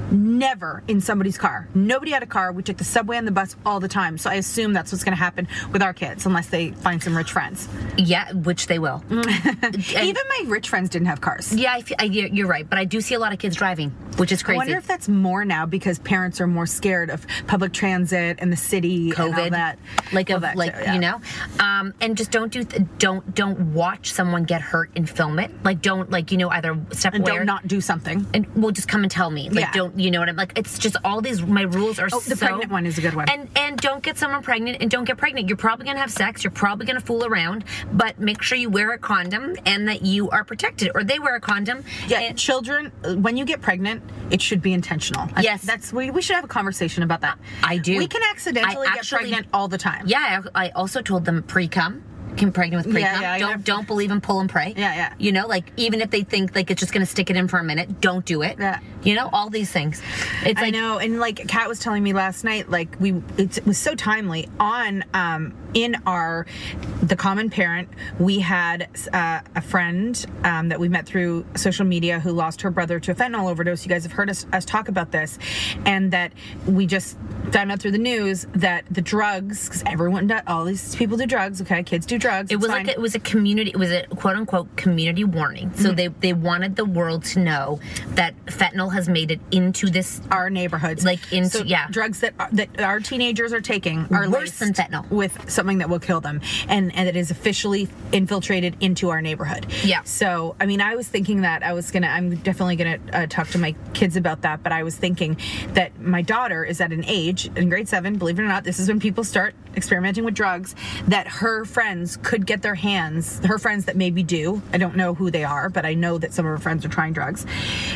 Speaker 8: never in somebody's car. Nobody had a car. We took the subway and the bus all the time. So I assume that's what's going to happen with our kids, unless they find some rich friends.
Speaker 7: Yeah, which they will. And-
Speaker 8: Even my rich friends didn't have cars.
Speaker 7: Yeah, I feel, I, you're you're right, but I do see a lot of kids driving, which is crazy.
Speaker 8: I wonder if that's more now because parents are more scared of public transit and the city,
Speaker 7: COVID,
Speaker 8: and all that.
Speaker 7: like
Speaker 8: All
Speaker 7: of
Speaker 8: that
Speaker 7: like
Speaker 8: too, yeah.
Speaker 7: you know, um, and just don't do th- don't don't watch someone get hurt and film it. Like don't like you know either step
Speaker 8: And
Speaker 7: away or,
Speaker 8: don't not do something.
Speaker 7: and well just come and tell me. Like
Speaker 8: Yeah.
Speaker 7: don't you know what I'm like? It's just all these my rules are
Speaker 8: Oh, the
Speaker 7: so
Speaker 8: pregnant one is a good one.
Speaker 7: And and don't get someone pregnant and don't get pregnant. You're probably gonna have sex. You're probably gonna fool around, but make sure you wear a condom and that you are protected, or they wear a condom.
Speaker 8: Yeah,
Speaker 7: and,
Speaker 8: children, uh, when you get pregnant, it should be intentional. I-
Speaker 7: Yes.
Speaker 8: that's we, we should have a conversation about that.
Speaker 7: I do.
Speaker 8: We can accidentally
Speaker 7: I
Speaker 8: get
Speaker 7: actually-
Speaker 8: pregnant all the time.
Speaker 7: Yeah, I, I also told them pre-cum. Can pregnant with pre-cum.
Speaker 8: Yeah, yeah, I
Speaker 7: don't
Speaker 8: gotta-
Speaker 7: don't believe in pull and pray.
Speaker 8: Yeah, yeah.
Speaker 7: You know, like even if they think like it's just gonna stick it in for a minute, don't do it.
Speaker 8: Yeah.
Speaker 7: You know, all these things. It's
Speaker 8: I
Speaker 7: like
Speaker 8: know, and like Kat was telling me last night, like we it's, it was so timely on um in our the common parent we had uh, a friend um, that we met through social media who lost her brother to a fentanyl overdose. You guys have heard us, us talk about this, and that we just found out through the news that the drugs, because everyone does, all these people do drugs. Okay, kids do drugs.
Speaker 7: it
Speaker 8: it's
Speaker 7: was
Speaker 8: fine.
Speaker 7: like a, it was a community. It was a quote unquote community warning. So
Speaker 8: Mm-hmm.
Speaker 7: they they wanted the world to know that fentanyl has made it into this.
Speaker 8: our neighborhoods,
Speaker 7: Like into-
Speaker 8: so
Speaker 7: yeah.
Speaker 8: drugs that that our teenagers are taking are
Speaker 7: Worse than
Speaker 8: laced
Speaker 7: fentanyl.
Speaker 8: with something that will kill them, and and it is officially infiltrated into our neighborhood.
Speaker 7: Yeah.
Speaker 8: So I mean, I was thinking that I was gonna, I'm definitely gonna uh, talk to my kids about that. But I was thinking that my daughter is at an age in grade seven. Believe it or not, this is when people start experimenting with drugs. That her friends could get their hands, her friends that maybe do. I don't know who they are, but I know that some of her friends are trying drugs.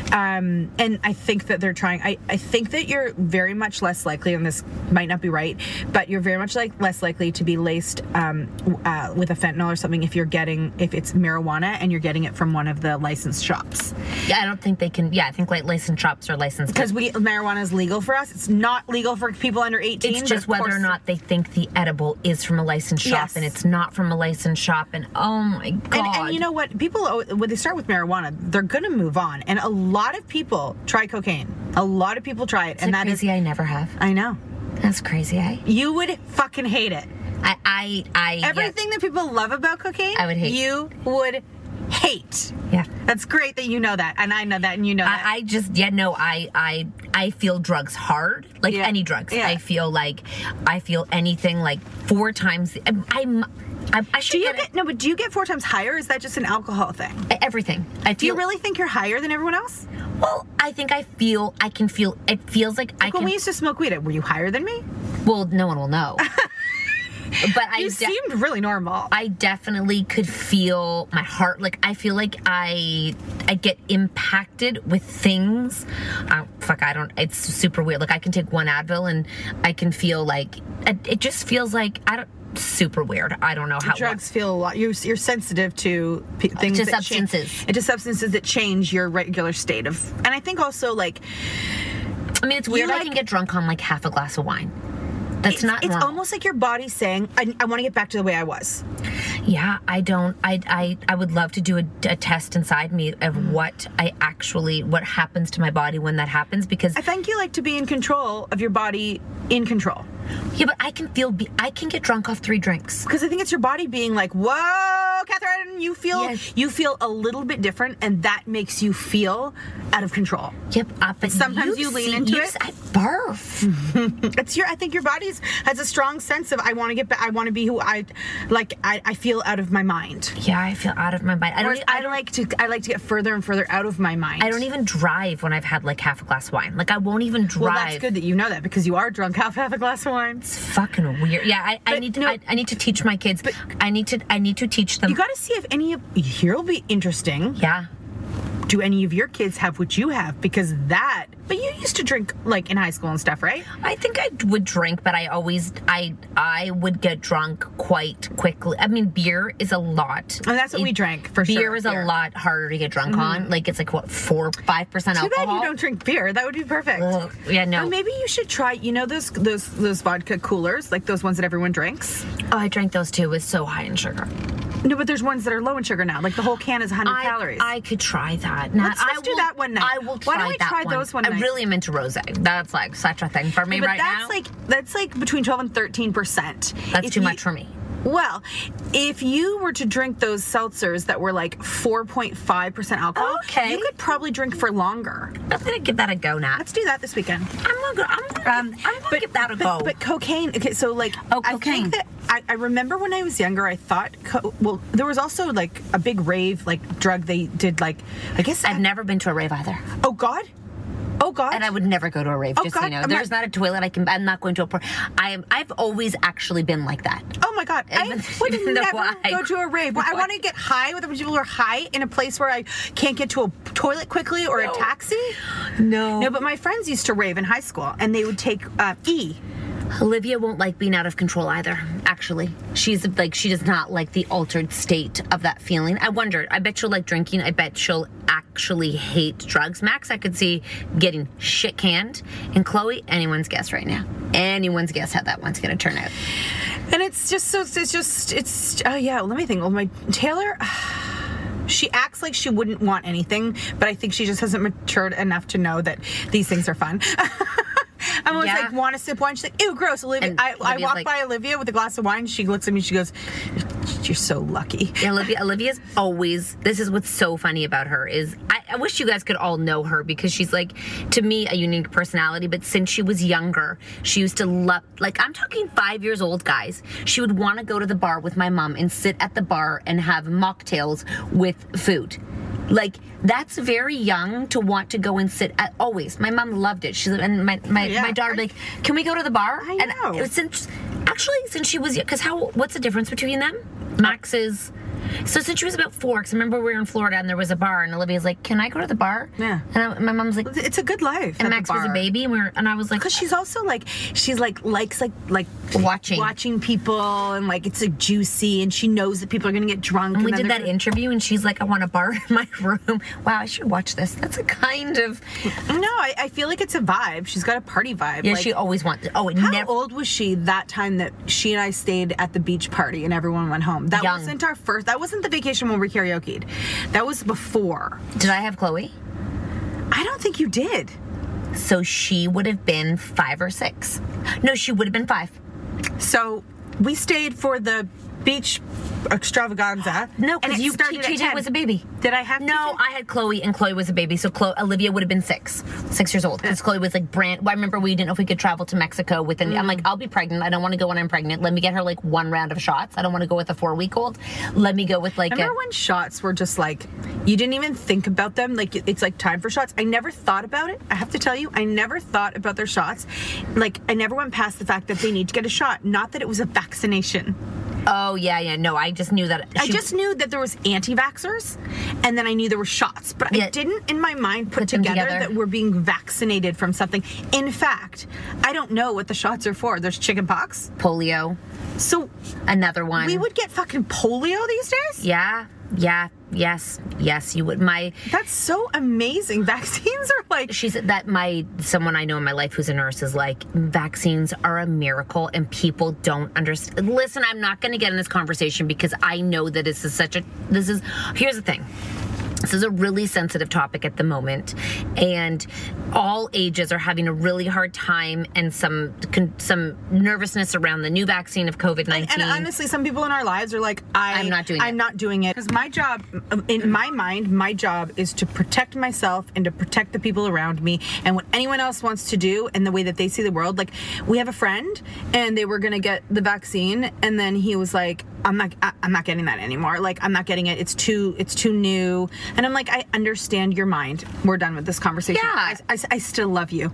Speaker 8: Um, and I think that they're trying, I, I think that you're very much less likely, and this might not be right, but you're very much like less likely to be laced um, uh, with a fentanyl or something if you're getting, if it's marijuana and you're getting it from one of the licensed shops.
Speaker 7: Yeah, I don't think they can. Yeah, I think like licensed shops are licensed
Speaker 8: Because we marijuana is legal for us. It's not legal for people under eighteen.
Speaker 7: It's
Speaker 8: but
Speaker 7: just
Speaker 8: of
Speaker 7: whether or
Speaker 8: course-
Speaker 7: not they think the edible is from a licensed shop
Speaker 8: Yes.
Speaker 7: and it's not from a licensed shop. And oh my god!
Speaker 8: And, and you know what? People, when they start with marijuana, they're going to move on. And a lot of people try cocaine. A lot of people try it.
Speaker 7: It's
Speaker 8: and
Speaker 7: like
Speaker 8: that is,
Speaker 7: crazy. I never have.
Speaker 8: I know.
Speaker 7: That's crazy. I
Speaker 8: You would fucking hate it.
Speaker 7: I I, I
Speaker 8: Everything that people love about cocaine,
Speaker 7: I would hate.
Speaker 8: You would hate.
Speaker 7: Yeah.
Speaker 8: That's great that you know that. And I know that and you know that.
Speaker 7: I, I just yeah no I I I feel drugs hard like
Speaker 8: Yeah.
Speaker 7: any drugs.
Speaker 8: Yeah.
Speaker 7: I feel like I feel anything like four times. I'm. I'm I, I should
Speaker 8: do you
Speaker 7: get,
Speaker 8: get,
Speaker 7: it-
Speaker 8: no, but do you get four times higher? Or is that just an alcohol thing?
Speaker 7: everything. I feel.
Speaker 8: Do you really think you're higher than everyone else?
Speaker 7: Well, I think I feel. I can feel. It feels like I
Speaker 8: When
Speaker 7: can.
Speaker 8: we used to smoke weed, were you higher than me?
Speaker 7: Well, no one will know. But I
Speaker 8: You
Speaker 7: de-
Speaker 8: seemed really normal.
Speaker 7: I definitely could feel my heart. Like I feel like I I get impacted with things. Uh, fuck, I don't. It's super weird. Like I can take one Advil and I can feel like it, it just feels like I don't. Super weird. I don't know how.
Speaker 8: Drugs feel a lot. You're, you're sensitive to p- things
Speaker 7: To
Speaker 8: that change-
Speaker 7: substances.
Speaker 8: to substances that change your regular state of. And I think also like
Speaker 7: I mean, it's weird.
Speaker 8: You
Speaker 7: I
Speaker 8: like-
Speaker 7: can get drunk on like half a glass of wine. That's
Speaker 8: it's,
Speaker 7: not.
Speaker 8: It's
Speaker 7: normal.
Speaker 8: almost like your body's saying, "I, I want to get back to the way I was."
Speaker 7: Yeah, I don't. I I I would love to do a, a test inside me of what I actually what happens to my body when that happens because
Speaker 8: I think you like to be in control of your body, in control.
Speaker 7: Yeah, but I can feel, be- I can get drunk off three drinks.
Speaker 8: Because I think it's your body being like, whoa, Catherine, you feel,
Speaker 7: Yes.
Speaker 8: you feel a little bit different, and that makes you feel out of control.
Speaker 7: Yep, uh, but
Speaker 8: Sometimes you lean into
Speaker 7: you,
Speaker 8: it.
Speaker 7: I barf.
Speaker 8: It's your, I think your body's has a strong sense of, I want to get back, I want to be who I, like, I, I feel out of my mind.
Speaker 7: Yeah, I feel out of my mind. I don't,
Speaker 8: Whereas
Speaker 7: e- I
Speaker 8: I
Speaker 7: don't
Speaker 8: like to, I like to get further and further out of my mind.
Speaker 7: I don't even drive when I've had like half a glass of wine. Like I won't even drive.
Speaker 8: Well, that's good that you know that, because you are drunk half half a glass of wine.
Speaker 7: It's fucking weird. Yeah, I, I
Speaker 8: But
Speaker 7: need to.
Speaker 8: no-
Speaker 7: I, I need to teach my kids. But I need to. I need to teach them.
Speaker 8: You got to see if any of here will be interesting.
Speaker 7: Yeah.
Speaker 8: Do any of your kids have what you have? Because that. But you used to drink like in high school and stuff, right?
Speaker 7: I think I would drink, but I always I I would get drunk quite quickly. I mean, beer is a lot.
Speaker 8: And that's what
Speaker 7: It-
Speaker 8: we drank for
Speaker 7: beer
Speaker 8: sure.
Speaker 7: is a lot harder to get drunk on. Like it's like what four five percent
Speaker 8: Too
Speaker 7: alcohol.
Speaker 8: bad you don't drink beer. That would be perfect.
Speaker 7: Ugh, yeah, no.
Speaker 8: Or maybe you should try. You know those those those vodka coolers, like those ones that everyone drinks.
Speaker 7: Oh, I drank those too. It was so high in sugar.
Speaker 8: No, but there's ones that are low in sugar now. Like the whole can is one hundred
Speaker 7: I,
Speaker 8: calories.
Speaker 7: I could try that. Now,
Speaker 8: Let's- let's
Speaker 7: I
Speaker 8: do
Speaker 7: will,
Speaker 8: that one night.
Speaker 7: I will try
Speaker 8: Why don't we
Speaker 7: that
Speaker 8: try
Speaker 7: one.
Speaker 8: those one
Speaker 7: I
Speaker 8: night?
Speaker 7: really am into rosé. That's like such a thing for me
Speaker 8: but
Speaker 7: right
Speaker 8: that's
Speaker 7: now.
Speaker 8: like that's like between twelve and thirteen percent.
Speaker 7: That's too much for me.
Speaker 8: Well, if you were to drink those seltzers that were like four point five percent alcohol,
Speaker 7: Okay.
Speaker 8: you could probably drink for longer.
Speaker 7: I'm gonna give that a go now.
Speaker 8: Let's do that this weekend.
Speaker 7: I'm gonna, I'm gonna,
Speaker 8: Um,
Speaker 7: I'm gonna give that a
Speaker 8: but,
Speaker 7: go.
Speaker 8: But cocaine, okay, so like,
Speaker 7: Oh,
Speaker 8: I
Speaker 7: cocaine.
Speaker 8: think that, I, I remember when I was younger, I thought, co- well, there was also like a big rave, like drug they did, like, I guess.
Speaker 7: I've never been to a rave either.
Speaker 8: Oh, God? Oh, God?
Speaker 7: And I would never go to a rave,
Speaker 8: Oh,
Speaker 7: just so
Speaker 8: God,
Speaker 7: you know.
Speaker 8: I'm
Speaker 7: There's
Speaker 8: not-
Speaker 7: not a toilet I can, I'm not going to a, par- I am, I've always actually been like that.
Speaker 8: Oh my God! I
Speaker 7: Even-
Speaker 8: would
Speaker 7: even though
Speaker 8: never
Speaker 7: I-
Speaker 8: go to a rave. Well, I want to get high with people who are high in a place where I can't get to a toilet quickly or a taxi.
Speaker 7: No.
Speaker 8: No, but my friends used to rave in high school, and they would take uh, E.
Speaker 7: Olivia won't like being out of control either, actually. She's like, she does not like the altered state of that feeling. I wonder, I bet she'll like drinking. I bet she'll actually hate drugs. Max, I could see getting shit canned. And Chloe, anyone's guess right now. Anyone's guess how that one's going to turn out.
Speaker 8: And it's just so, it's just, it's, oh yeah, let me think. Well, my Taylor, she acts like she wouldn't want anything, but I think she just hasn't matured enough to know that these things are fun. I'm always
Speaker 7: Yeah.
Speaker 8: like, want to sip wine? She's like, ew, gross. Olivia.
Speaker 7: And
Speaker 8: I, I
Speaker 7: Olivia's
Speaker 8: walk
Speaker 7: like-
Speaker 8: by Olivia with a glass of wine. She looks at me. She goes, "You're so lucky."
Speaker 7: Yeah, Olivia, Olivia's always, this is what's so funny about her is, I, I wish you guys could all know her because she's like, to me, a unique personality, but since she was younger, she used to love, like I'm talking five years old, guys, she would want to go to the bar with my mom and sit at the bar and have mocktails with food. Like, that's very young to want to go and sit at, always. My mom loved it. She's, and my, my,
Speaker 8: Yeah,
Speaker 7: my daughter
Speaker 8: I-
Speaker 7: like, can we go to the bar?
Speaker 8: I
Speaker 7: And
Speaker 8: know.
Speaker 7: it was since, actually, since she was, because how, what's the difference between them? Max is, so since she was about four, because I remember we were in Florida and there was a bar, and Olivia's like, can I go to the bar?
Speaker 8: Yeah.
Speaker 7: And I, my mom's like,
Speaker 8: It's a good life.
Speaker 7: and Max was a baby, and we were, and I was like,
Speaker 8: Because she's also like, she's like, likes like, like
Speaker 7: Watching.
Speaker 8: watching people, and like it's like juicy, and she knows that people are gonna get drunk.
Speaker 7: and we
Speaker 8: then
Speaker 7: did
Speaker 8: they're
Speaker 7: that
Speaker 8: gonna-
Speaker 7: interview, and she's like, I want a bar in my room. Wow, I should watch this. That's a kind of,
Speaker 8: No, I, I feel like it's a vibe. She's got a party vibe.
Speaker 7: yeah,
Speaker 8: like,
Speaker 7: she always wanted, oh, it
Speaker 8: How
Speaker 7: never,
Speaker 8: old was she that time that she and I stayed at the beach party and everyone went home? That
Speaker 7: Young.
Speaker 8: wasn't our first. That wasn't the vacation when we karaoke'd. That was before.
Speaker 7: did I have Chloe?
Speaker 8: I don't think you did.
Speaker 7: So she would have been five or six. No, she would have been five.
Speaker 8: So we stayed for the beach extravaganza.
Speaker 7: No,
Speaker 8: and
Speaker 7: because
Speaker 8: it
Speaker 7: you,
Speaker 8: started
Speaker 7: T
Speaker 8: at
Speaker 7: J
Speaker 8: ten.
Speaker 7: was a baby.
Speaker 8: Did I have
Speaker 7: No,
Speaker 8: T J?
Speaker 7: I had Chloe, and Chloe was a baby. So Chloe, Olivia would have been six, six years old. Because Chloe was like brand. Well, I remember we didn't know if we could travel to Mexico with an. I'm like, I'll be pregnant. I don't want to go when I'm pregnant. Let me get her like one round of shots. I don't want to go with a four week old. Let me go with like
Speaker 8: Remember
Speaker 7: a.
Speaker 8: when shots were just like, you didn't even think about them? Like, it's like time for shots. I never thought about it. I have to tell you, I never thought about their shots. Like, I never went past the fact that they need to get a shot. Not that it was a vaccination.
Speaker 7: Oh yeah, yeah. No, I just knew that.
Speaker 8: I
Speaker 7: she-
Speaker 8: just knew that there was anti-vaxxers, and then I knew there were shots. But
Speaker 7: Yeah.
Speaker 8: I didn't, in my mind, put,
Speaker 7: Put them
Speaker 8: together,
Speaker 7: together.
Speaker 8: that we're being vaccinated from something. In fact, I don't know what the shots are for. There's chicken pox.
Speaker 7: polio.
Speaker 8: So
Speaker 7: Another one.
Speaker 8: we would get fucking polio these days?
Speaker 7: Yeah, yeah, yes, yes. You would. My.
Speaker 8: That's so amazing. Vaccines are like...
Speaker 7: She's that my someone I know in my life who's a nurse is like, vaccines are a miracle and people don't understand. Listen, I'm not going to get in this conversation because I know that this is such a this is here's the thing. This is a really sensitive topic at the moment, and all ages are having a really hard time and some some nervousness around the new vaccine of COVID nineteen.
Speaker 8: And, and honestly, some people in our lives are like, I,
Speaker 7: I'm not doing
Speaker 8: I'm
Speaker 7: it.
Speaker 8: not doing it. Because my job, in my mind, my job is to protect myself and to protect the people around me. And what anyone else wants to do and the way that they see the world. Like, we have a friend, and they were going to get the vaccine, and then he was like, I'm not, I, I'm not getting that anymore. Like, I'm not getting it. It's too, it's too new. And I'm like, I understand your mind. We're done with this conversation.
Speaker 7: Yeah.
Speaker 8: I, I, I still love you.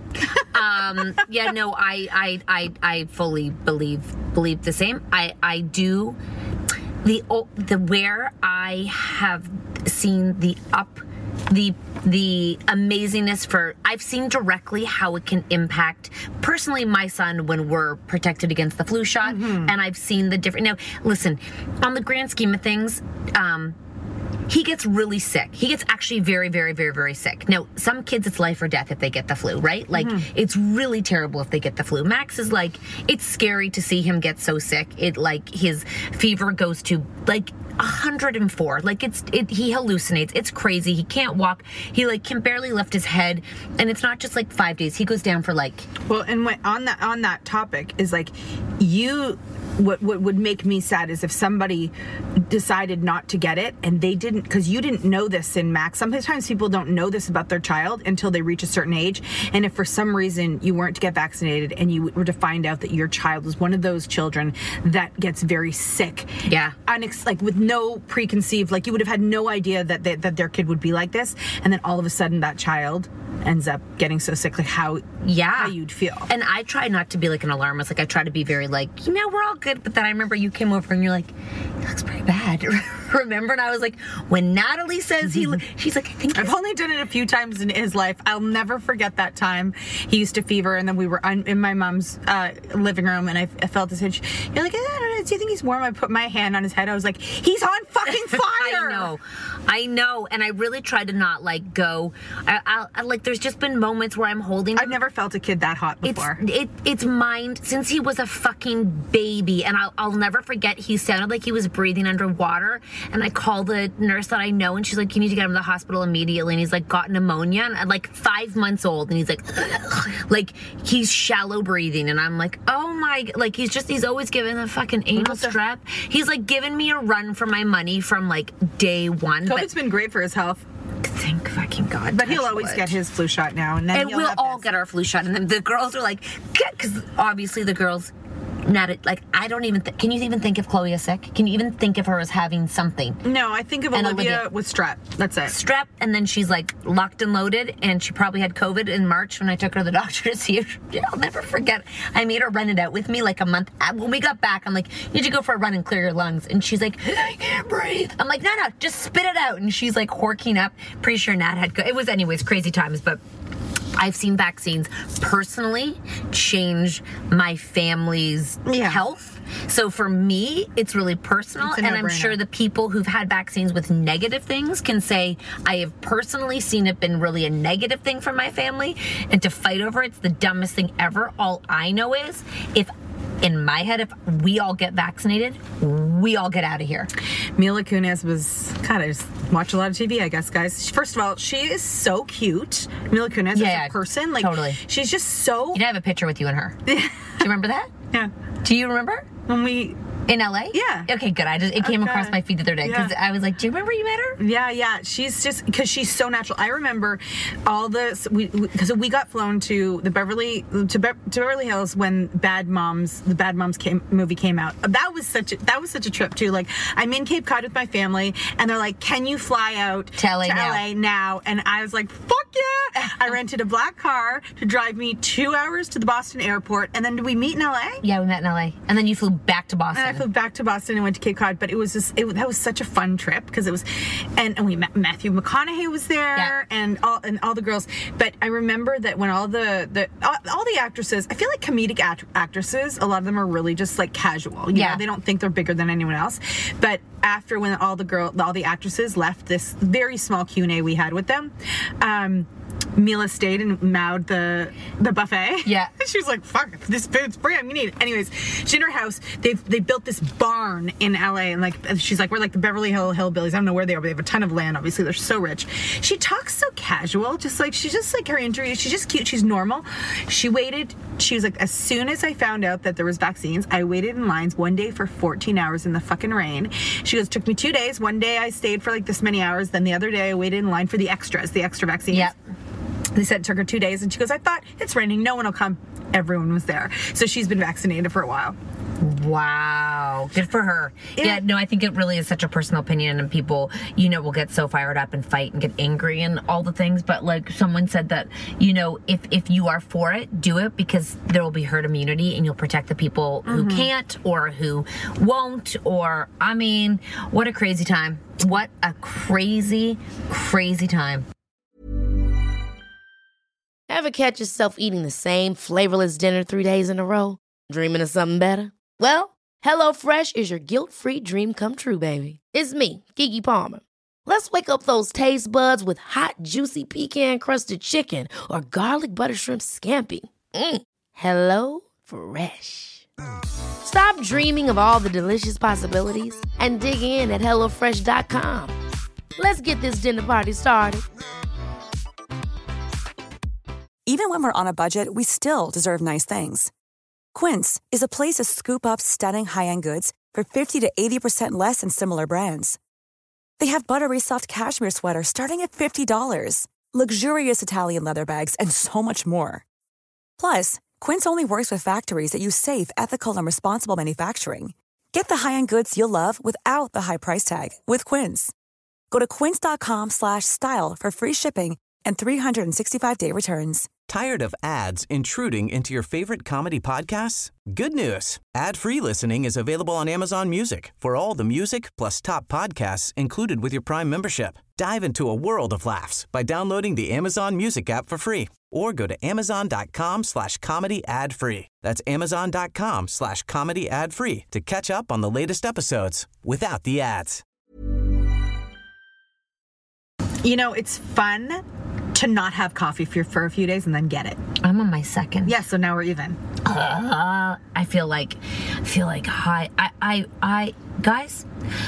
Speaker 7: um, yeah, no, I, I, I, I fully believe believe the same. I, I do. The the where I have seen the up, the the amazingness for I've seen directly how it can impact personally my son when we're protected against the flu shot, mm-hmm. and I've seen the different. Now, listen, on the grand scheme of things, um, he gets really sick. He gets actually very, very, very, very sick. Now, some kids, it's life or death if they get the flu, right? Like, mm-hmm. it's really terrible if they get the flu. Max is like, it's scary to see him get so sick. It, like, his fever goes to, like, one hundred four. Like, it's, it, he hallucinates. It's crazy. He can't walk. He, like, can barely lift his head. And it's not just, like, five days. He goes down for, like...
Speaker 8: Well, and when, on that on that topic is, like, you... What what would make me sad is if somebody decided not to get it and they didn't, because you didn't know this in Max. Sometimes people don't know this about their child until they reach a certain age. And if for some reason you weren't to get vaccinated and you were to find out that your child was one of those children that gets very sick,
Speaker 7: yeah,
Speaker 8: unex- like with no preconceived, like you would have had no idea that they, that their kid would be like this, and then all of a sudden that child ends up getting so sick, like how
Speaker 7: yeah
Speaker 8: how you'd feel.
Speaker 7: And I try not to be like an alarmist. Like, I try to be very like, you know, we're all good. But then I remember you came over and you're like, he looks pretty bad. Remember? And I was like, when Natalie says he, she's like, I think
Speaker 8: I've only done it a few times in his life. I'll never forget that time he used to fever, and then we were un- in my mom's uh, living room, and I, I felt his head. You're like, I don't know, do you think he's warm? I put my hand on his head. I was like, he's on fucking fire.
Speaker 7: I know, I know, and I really tried to not like go. I, I, I like. There's just been moments where I'm holding.
Speaker 8: I've never felt a kid that hot before.
Speaker 7: It's it, it's mind since he was a fucking baby, and I'll, I'll never forget. He sounded like he was breathing underwater, and I called the nurse that I know, and she's like, "You need to get him to the hospital immediately." And he's like, got pneumonia, and I'm like five months old, and he's like, like he's shallow breathing, and I'm like, oh my, like he's just he's always giving a fucking anal strap. He's like giving me a run for my money from like day one.
Speaker 8: COVID's been great for his health.
Speaker 7: Thank fucking God.
Speaker 8: But he'll always wood. get his flu shot now, and then
Speaker 7: and we'll all this. get our flu shot. And then the girls are like, because obviously the girls, not like I don't even. Th- can you even think if Chloe is sick? Can you even think of her as having something?
Speaker 8: No, I think of Olivia, Olivia with strep. That's it.
Speaker 7: Strep, and then she's like locked and loaded, and she probably had COVID in March when I took her to the doctor to see her. I'll never forget. I made her run it out with me like a month. When we got back, I'm like, you need to go for a run and clear your lungs. And she's like, I can't breathe. I'm like, no, no, just spit it out. And she's like horking up. Pretty sure Nat had. It was anyways crazy times, but. I've seen vaccines personally change my family's yeah. health. So for me, it's really personal. It's and I'm sure the people who've had vaccines with negative things can say, I have personally seen it been really a negative thing for my family. And to fight over it's the dumbest thing ever. All I know is if in my head, if we all get vaccinated, we all get out of here.
Speaker 8: Mila Kunis was, God, I just watch a lot of T V, I guess, guys. First of all, she is so cute. Mila Kunis
Speaker 7: yeah,
Speaker 8: as a person. Like,
Speaker 7: totally.
Speaker 8: She's just so...
Speaker 7: You didn't have a picture with you and her. Do you remember that?
Speaker 8: Yeah.
Speaker 7: Do you remember?
Speaker 8: When we...
Speaker 7: In L A?
Speaker 8: Yeah.
Speaker 7: Okay, good. I just it came
Speaker 8: okay.
Speaker 7: across my feed the other day because yeah. I was like, do you remember you met her?
Speaker 8: Yeah, yeah. She's just because she's so natural. I remember all the we because we, we got flown to the Beverly to, Be- to Beverly Hills when Bad Moms the Bad Moms came, movie came out. That was such a, that was such a trip too. Like I'm in Cape Cod with my family and they're like, can you fly out
Speaker 7: to L A,
Speaker 8: to
Speaker 7: now.
Speaker 8: L A now? And I was like, fuck yeah! I rented a black car to drive me two hours to the Boston airport, and then did we meet in L A?
Speaker 7: Yeah, we met in L A, and then you flew back to Boston.
Speaker 8: And I flew back to Boston and went to Cape Cod, but it was just it, that was such a fun trip because it was, and, and we met Matthew McConaughey was there
Speaker 7: yeah.
Speaker 8: and all and all the girls. But I remember that when all the the all, all the actresses, I feel like comedic act- actresses, a lot of them are really just like casual. You
Speaker 7: yeah,
Speaker 8: know, they don't think they're bigger than anyone else. But after when all the girl all the actresses left this very small Q and A we had with them. Um, Mila stayed and mowed the the buffet.
Speaker 7: Yeah.
Speaker 8: She was like, fuck, this food's free, I'm gonna eat it. Anyways, she's in her house. They've they built this barn in L A, and like she's like, we're like the Beverly Hill Hillbillies. I don't know where they are, but they have a ton of land. Obviously, they're so rich. She talks so casual, just like she's just like her interview. She's just cute. She's normal. She waited. She was like, as soon as I found out that there was vaccines, I waited in lines one day for fourteen hours in the fucking rain. She goes, took me two days. One day I stayed for like this many hours. Then the other day I waited in line for the extras, the extra vaccines.
Speaker 7: Yep.
Speaker 8: They said it took her two days, and she goes, I thought it's raining, no one will come. Everyone was there. So she's been vaccinated for a while.
Speaker 7: Wow. Good for her. Yeah. yeah, no, I think it really is such a personal opinion, and people, you know, will get so fired up and fight and get angry and all the things. But like someone said that, you know, if, if you are for it, do it, because there will be herd immunity and you'll protect the people who mm-hmm. can't or who won't. Or, I mean, what a crazy time. What a crazy, crazy time.
Speaker 1: Ever catch yourself eating the same flavorless dinner three days in a row? Dreaming of something better? Well, HelloFresh is your guilt-free dream come true, baby. It's me, Keke Palmer. Let's wake up those taste buds with hot, juicy pecan-crusted chicken or garlic butter shrimp scampi. Mm. Hello Fresh. Stop dreaming of all the delicious possibilities and dig in at hello fresh dot com. Let's get this dinner party started.
Speaker 10: Even when we're on a budget, we still deserve nice things. Quince is a place to scoop up stunning high-end goods for fifty to eighty percent less than similar brands. They have buttery soft cashmere sweaters starting at fifty dollars, luxurious Italian leather bags, and so much more. Plus, Quince only works with factories that use safe, ethical, and responsible manufacturing. Get the high-end goods you'll love without the high price tag with Quince. Go to quince.com slash style for free shipping and three sixty-five day returns.
Speaker 11: Tired of ads intruding into your favorite comedy podcasts? Good news. Ad-free listening is available on Amazon Music for all the music plus top podcasts included with your Prime membership. Dive into a world of laughs by downloading the Amazon Music app for free or go to amazon.com slash comedy ad-free. That's amazon.com slash comedy ad-free to catch up on the latest episodes without the ads.
Speaker 8: You know, it's fun to not have coffee for, for a few days and then get it.
Speaker 7: I'm on my second.
Speaker 8: Yeah, so now we're even.
Speaker 7: Uh, I feel like, I feel like hi. I, I, I, guys,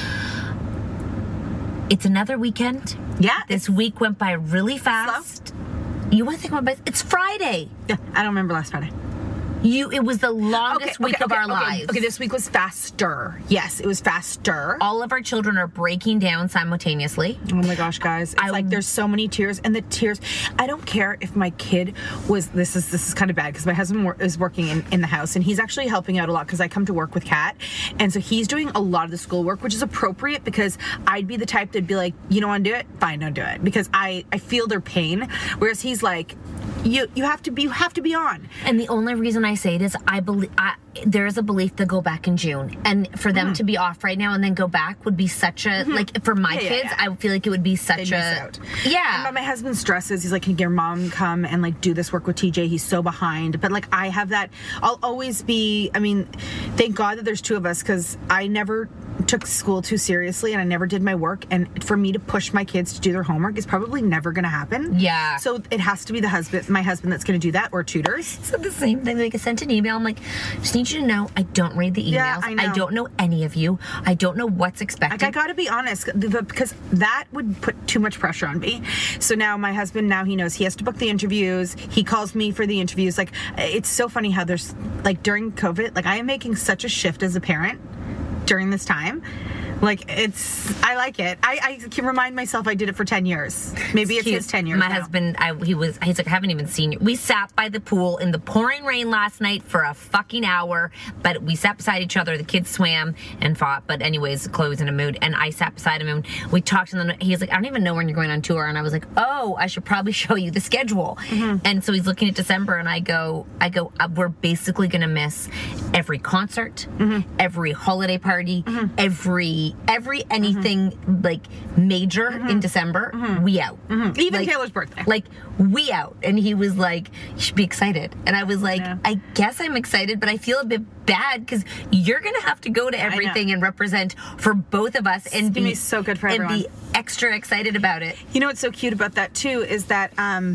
Speaker 7: it's another weekend.
Speaker 8: Yeah.
Speaker 7: This week went by really fast.
Speaker 8: Slow.
Speaker 7: You want to think about it? It's Friday.
Speaker 8: Yeah, I don't remember last Friday.
Speaker 7: You, it was the longest
Speaker 8: okay,
Speaker 7: week
Speaker 8: okay,
Speaker 7: of
Speaker 8: okay,
Speaker 7: our
Speaker 8: okay,
Speaker 7: lives.
Speaker 8: Okay, this week was faster. Yes, it was faster.
Speaker 7: All of our children are breaking down simultaneously.
Speaker 8: Oh my gosh, guys. It's I, like there's so many tears, and the tears, I don't care if my kid was, this is this is kind of bad because my husband wor- is working in, in the house, and he's actually helping out a lot because I come to work with Kat, and so he's doing a lot of the schoolwork, which is appropriate because I'd be the type that'd be like, you don't want to do it? Fine, don't do it. Because I, I feel their pain, whereas he's like, you you have to be you have to be on.
Speaker 7: And the only reason I say it is I believe I, there is a belief to go back in June, and for them mm-hmm. to be off right now and then go back would be such a mm-hmm. like for my yeah, kids. Yeah, yeah. I feel like it would be such They'd a yeah.
Speaker 8: And my husband stresses. He's like, can your mom come and like do this work with T J? He's so behind. But like I have that. I'll always be. I mean, thank God that there's two of us because I never took school too seriously and I never did my work, and for me to push my kids to do their homework is probably never going to happen.
Speaker 7: Yeah.
Speaker 8: So it has to be the husband, my husband, that's going to do that, or tutors.
Speaker 7: So the same thing. Like I sent an email. I'm like, just need you to know I don't read the emails.
Speaker 8: Yeah, I know.
Speaker 7: I don't know any of you. I don't know what's expected.
Speaker 8: Like, I got to be honest, because that would put too much pressure on me. So now my husband, now he knows he has to book the interviews. He calls me for the interviews. Like, it's so funny how there's like during COVID, like I am making such a shift as a parent during this time. Like, it's, I like it. I, I can remind myself I did it for ten years. Maybe it's, it's his ten years
Speaker 7: My
Speaker 8: now.
Speaker 7: husband, I, he was, he's like, I haven't even seen you. We sat by the pool in the pouring rain last night for a fucking hour, but we sat beside each other. The kids swam and fought, but anyways, Chloe was in a mood, and I sat beside him, and we talked, and then he's like, I don't even know when you're going on tour, and I was like, oh, I should probably show you the schedule. Mm-hmm. And so he's looking at December, and I go, I go, uh, we're basically going to miss every concert, mm-hmm. every holiday party, mm-hmm. every every anything mm-hmm. like major mm-hmm. in December, mm-hmm. we out.
Speaker 8: Mm-hmm. Even
Speaker 7: like,
Speaker 8: Taylor's birthday.
Speaker 7: Like, we out. And he was like, you should be excited. And I was like, yeah. I guess I'm excited, but I feel a bit bad because you're going to have to go to everything and represent for both of us and be,
Speaker 8: be so good for
Speaker 7: and
Speaker 8: everyone.
Speaker 7: be extra excited about it.
Speaker 8: You know what's so cute about that too is that um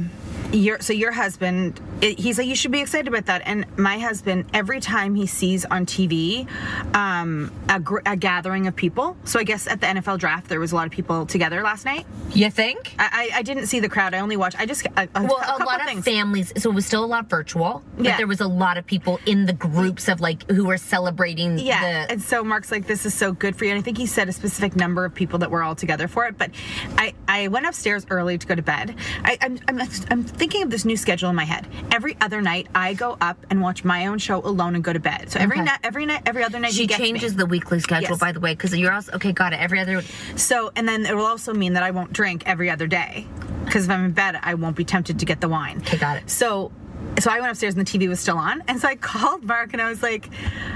Speaker 8: your so your husband, it, he's like, you should be excited about that. And my husband, every time he sees on T V um, a, gr- a gathering of people, so I guess at the N F L draft there was a lot of people together last night.
Speaker 7: You think?
Speaker 8: I, I, I didn't see the crowd. I only watched. I just a, a,
Speaker 7: well,
Speaker 8: a,
Speaker 7: a lot of
Speaker 8: things.
Speaker 7: families. So it was still a lot virtual, but
Speaker 8: yeah.
Speaker 7: there was a lot of people in the groups of like who were celebrating.
Speaker 8: Yeah,
Speaker 7: the...
Speaker 8: and so Mark's like, this is so good for you. And I think he said a specific number of people that were all together for it. But I, I went upstairs early to go to bed. I, I'm, I'm I'm thinking of this new schedule in my head. Every other night, I go up and watch my own show alone and go to bed. So every
Speaker 7: Okay.
Speaker 8: night, every night, every other night,
Speaker 7: she
Speaker 8: he gets
Speaker 7: changes
Speaker 8: me.
Speaker 7: the weekly schedule,
Speaker 8: Yes.
Speaker 7: by the way, because you're also okay. Got it. Every other.
Speaker 8: So, and then it will also mean that I won't drink every other day, because if I'm in bed, I won't be tempted to get the wine.
Speaker 7: Okay, got it.
Speaker 8: So, so I went upstairs and the T V was still on, and so I called Mark and I was like,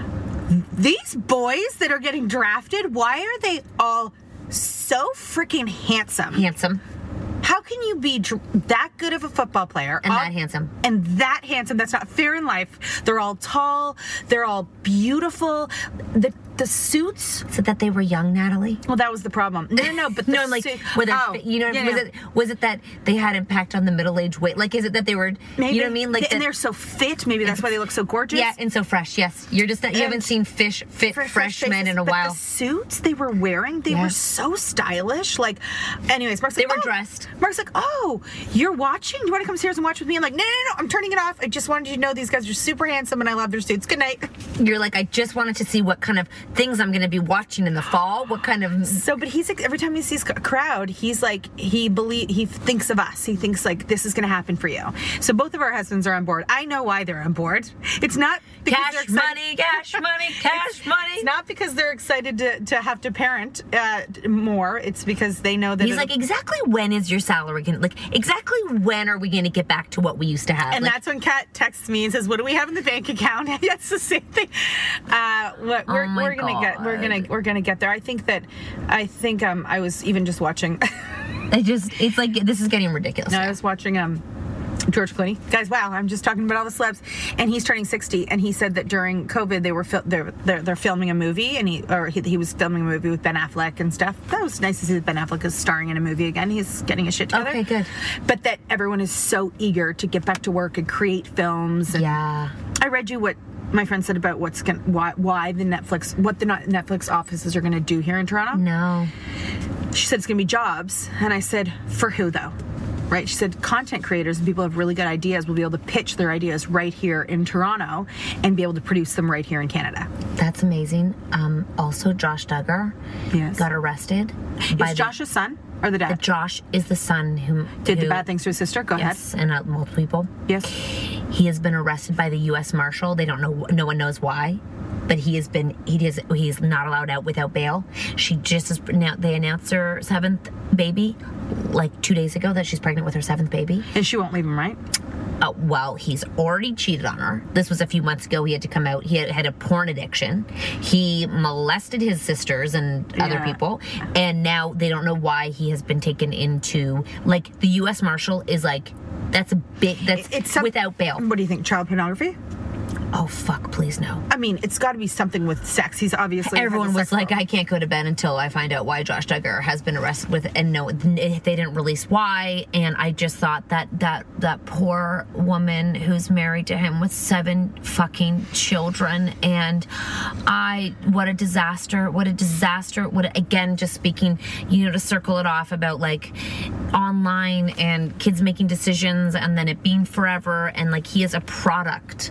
Speaker 8: these boys that are getting drafted, why are they all so freaking handsome?
Speaker 7: Handsome.
Speaker 8: How can you be dr- that good of a football player
Speaker 7: And
Speaker 8: all,
Speaker 7: that handsome.
Speaker 8: and that handsome? That's not fair in life. They're all tall. They're all beautiful. The the suits.
Speaker 7: So that they were young, Natalie.
Speaker 8: Well, that was the problem. No, no, no. But
Speaker 7: no,
Speaker 8: the
Speaker 7: I'm like,
Speaker 8: suit-
Speaker 7: were they,
Speaker 8: oh,
Speaker 7: you know,
Speaker 8: yeah,
Speaker 7: was
Speaker 8: yeah.
Speaker 7: it was it that they had impact on the middle age weight? Like, is it that they were,
Speaker 8: Maybe,
Speaker 7: you know what I mean? Like,
Speaker 8: and
Speaker 7: that-
Speaker 8: they're so fit. Maybe that's why they look so gorgeous.
Speaker 7: yeah, and so fresh. Yes, you're just not, you
Speaker 8: And
Speaker 7: haven't seen fish fit
Speaker 8: fresh-
Speaker 7: fresh,
Speaker 8: fresh
Speaker 7: men
Speaker 8: faces.
Speaker 7: in a
Speaker 8: but
Speaker 7: while.
Speaker 8: The suits they were wearing, they
Speaker 7: Yeah.
Speaker 8: were so stylish. Like, anyways, Mark's
Speaker 7: They
Speaker 8: like,
Speaker 7: were
Speaker 8: oh.
Speaker 7: dressed.
Speaker 8: Mark's like, oh, you're watching? Do you want to come upstairs and watch with me? I'm like, no, no, no, I'm turning it off. I just wanted you to know these guys are super handsome and I love their suits. Good night.
Speaker 7: You're like, I just wanted to see what kind of things I'm going to be watching in the fall. What kind of
Speaker 8: So, but he's like, every time he sees a crowd, he's like, he believe he thinks of us. He thinks like this is going to happen for you. So both of our husbands are on board. I know why they're on board. It's not because they're
Speaker 7: cash
Speaker 8: excited-
Speaker 7: money, cash money, cash money.
Speaker 8: It's not because they're excited to, to have to parent uh, more. It's because they know that
Speaker 7: He's
Speaker 8: it'll-
Speaker 7: like, exactly when is your salary going to, like, exactly when are we going to get back to what we used to have?
Speaker 8: And
Speaker 7: like,
Speaker 8: that's when Kat texts me and says, "What do we have in the bank account?" That's the same thing. Uh, what, we're
Speaker 7: Oh my
Speaker 8: we're gonna get we're gonna we're gonna get there. I think that I think um I was even just watching.
Speaker 7: I just, it's like, this is getting ridiculous.
Speaker 8: No, I was watching um George Clooney. Guys, wow, I'm just talking about all the celebs. And he's turning sixty, and he said that during COVID they were fil- they're, they're they're filming a movie, and he or he, he was filming a movie with Ben Affleck and stuff. That was nice to see that Ben Affleck is starring in a movie again. He's getting his shit together.
Speaker 7: Okay, good.
Speaker 8: But that everyone is so eager to get back to work and create films. And
Speaker 7: Yeah.
Speaker 8: I read you what my friend said about what's going why why the Netflix what the Netflix offices are going to do here in Toronto.
Speaker 7: No.
Speaker 8: She said it's going to be jobs, and I said, for who though? Right? She said content creators and people who have really good ideas will be able to pitch their ideas right here in Toronto and be able to produce them right here in Canada.
Speaker 7: That's amazing. Um, also, Josh Duggar
Speaker 8: Yes.
Speaker 7: got arrested.
Speaker 8: Is
Speaker 7: by the-
Speaker 8: Josh's son or the
Speaker 7: the
Speaker 8: dad?
Speaker 7: Josh is the son who
Speaker 8: Did the
Speaker 7: who-
Speaker 8: bad things to his sister? Go
Speaker 7: Yes, and uh, multiple people.
Speaker 8: ahead. Yes.
Speaker 7: He has been arrested by the U S Marshal. They don't know. No one knows why, but he has been. He is. He's not allowed out without bail. She just is, now. They announced her seventh baby, like two days ago, that she's pregnant with her seventh baby.
Speaker 8: And she won't leave him, right?
Speaker 7: Uh, well, he's already cheated on her. This was a few months ago. He had to come out. He had, had a porn addiction. He molested his sisters and other
Speaker 8: Yeah.
Speaker 7: people. And now they don't know why he has been taken into, like, the U S Marshal is like, that's a big, that's
Speaker 8: It's some-
Speaker 7: without bail.
Speaker 8: What do you think? Child pornography?
Speaker 7: Oh, fuck, please no.
Speaker 8: I mean, it's got to be something with sex. He's obviously
Speaker 7: Everyone
Speaker 8: has a
Speaker 7: was
Speaker 8: sex
Speaker 7: like,
Speaker 8: problem.
Speaker 7: I can't go to bed until I find out why Josh Duggar has been arrested with, and no, they didn't release why. And I just thought that that that poor woman who's married to him with seven fucking children, and I, what a disaster, what a disaster. What a, again, just speaking, you know, to circle it off about like online and kids making decisions, and then it being forever, and like he is a product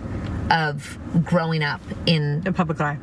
Speaker 7: of growing up in
Speaker 8: the public eye.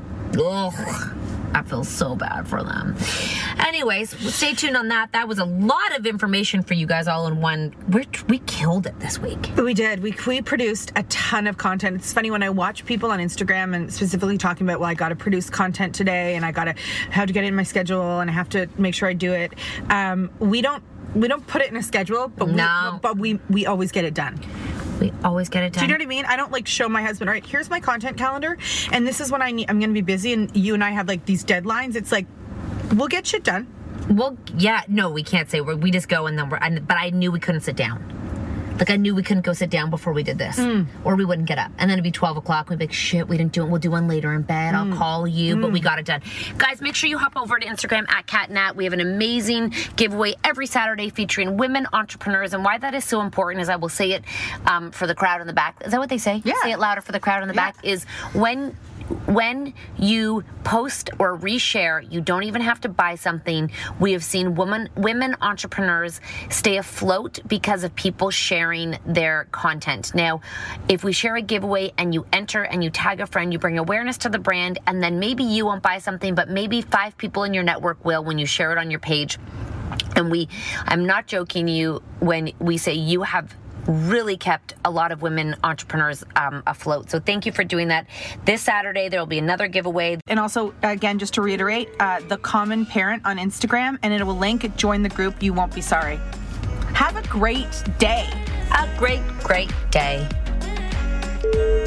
Speaker 7: Ugh, I feel so bad for them. Anyways, stay tuned on that. That was a lot of information for you guys all in one. We're, we killed it this week.
Speaker 8: We did. We we produced a ton of content. It's funny when I watch people on Instagram and specifically talking about, well, I got to produce content today and I got to have to get it in my schedule and I have to make sure I do it. Um, we don't we don't put it in a schedule, but
Speaker 7: No.
Speaker 8: we, but we we always get it done.
Speaker 7: We always get it done.
Speaker 8: Do you know what I mean? I don't like show my husband, all right, here's my content calendar, and this is when I need, I'm going to be busy, and you and I have like these deadlines. It's like, we'll get shit done.
Speaker 7: Well, yeah, no, we can't say we're, we just go and then we're. And, but I knew we couldn't sit down. Like, I knew we couldn't go sit down before we did this, mm. or we wouldn't get up. And then it'd be twelve o'clock. We'd be like, shit, we didn't do it. We'll do one later in bed. Mm. I'll call you, mm. but we got it done. Guys, make sure you hop over to Instagram at CatNat. We have an amazing giveaway every Saturday featuring women entrepreneurs. And why that is so important is, I will say it um, for the crowd in the back. Is that what they say?
Speaker 8: Yeah.
Speaker 7: Say it louder for the crowd in the
Speaker 8: yeah.
Speaker 7: back. Is when... When you post or reshare, you don't even have to buy something. We have seen women women entrepreneurs stay afloat because of people sharing their content. Now, if we share a giveaway and you enter and you tag a friend, you bring awareness to the brand, and then maybe you won't buy something, but maybe five people in your network will when you share it on your page. And we, I'm not joking you when we say you have really kept a lot of women entrepreneurs um, afloat. So thank you for doing that. This Saturday, there will be another giveaway.
Speaker 8: And also, again, just to reiterate, uh, The Common Parent on Instagram, and it will link, join the group. You won't be sorry. Have a great day.
Speaker 7: A great, great day.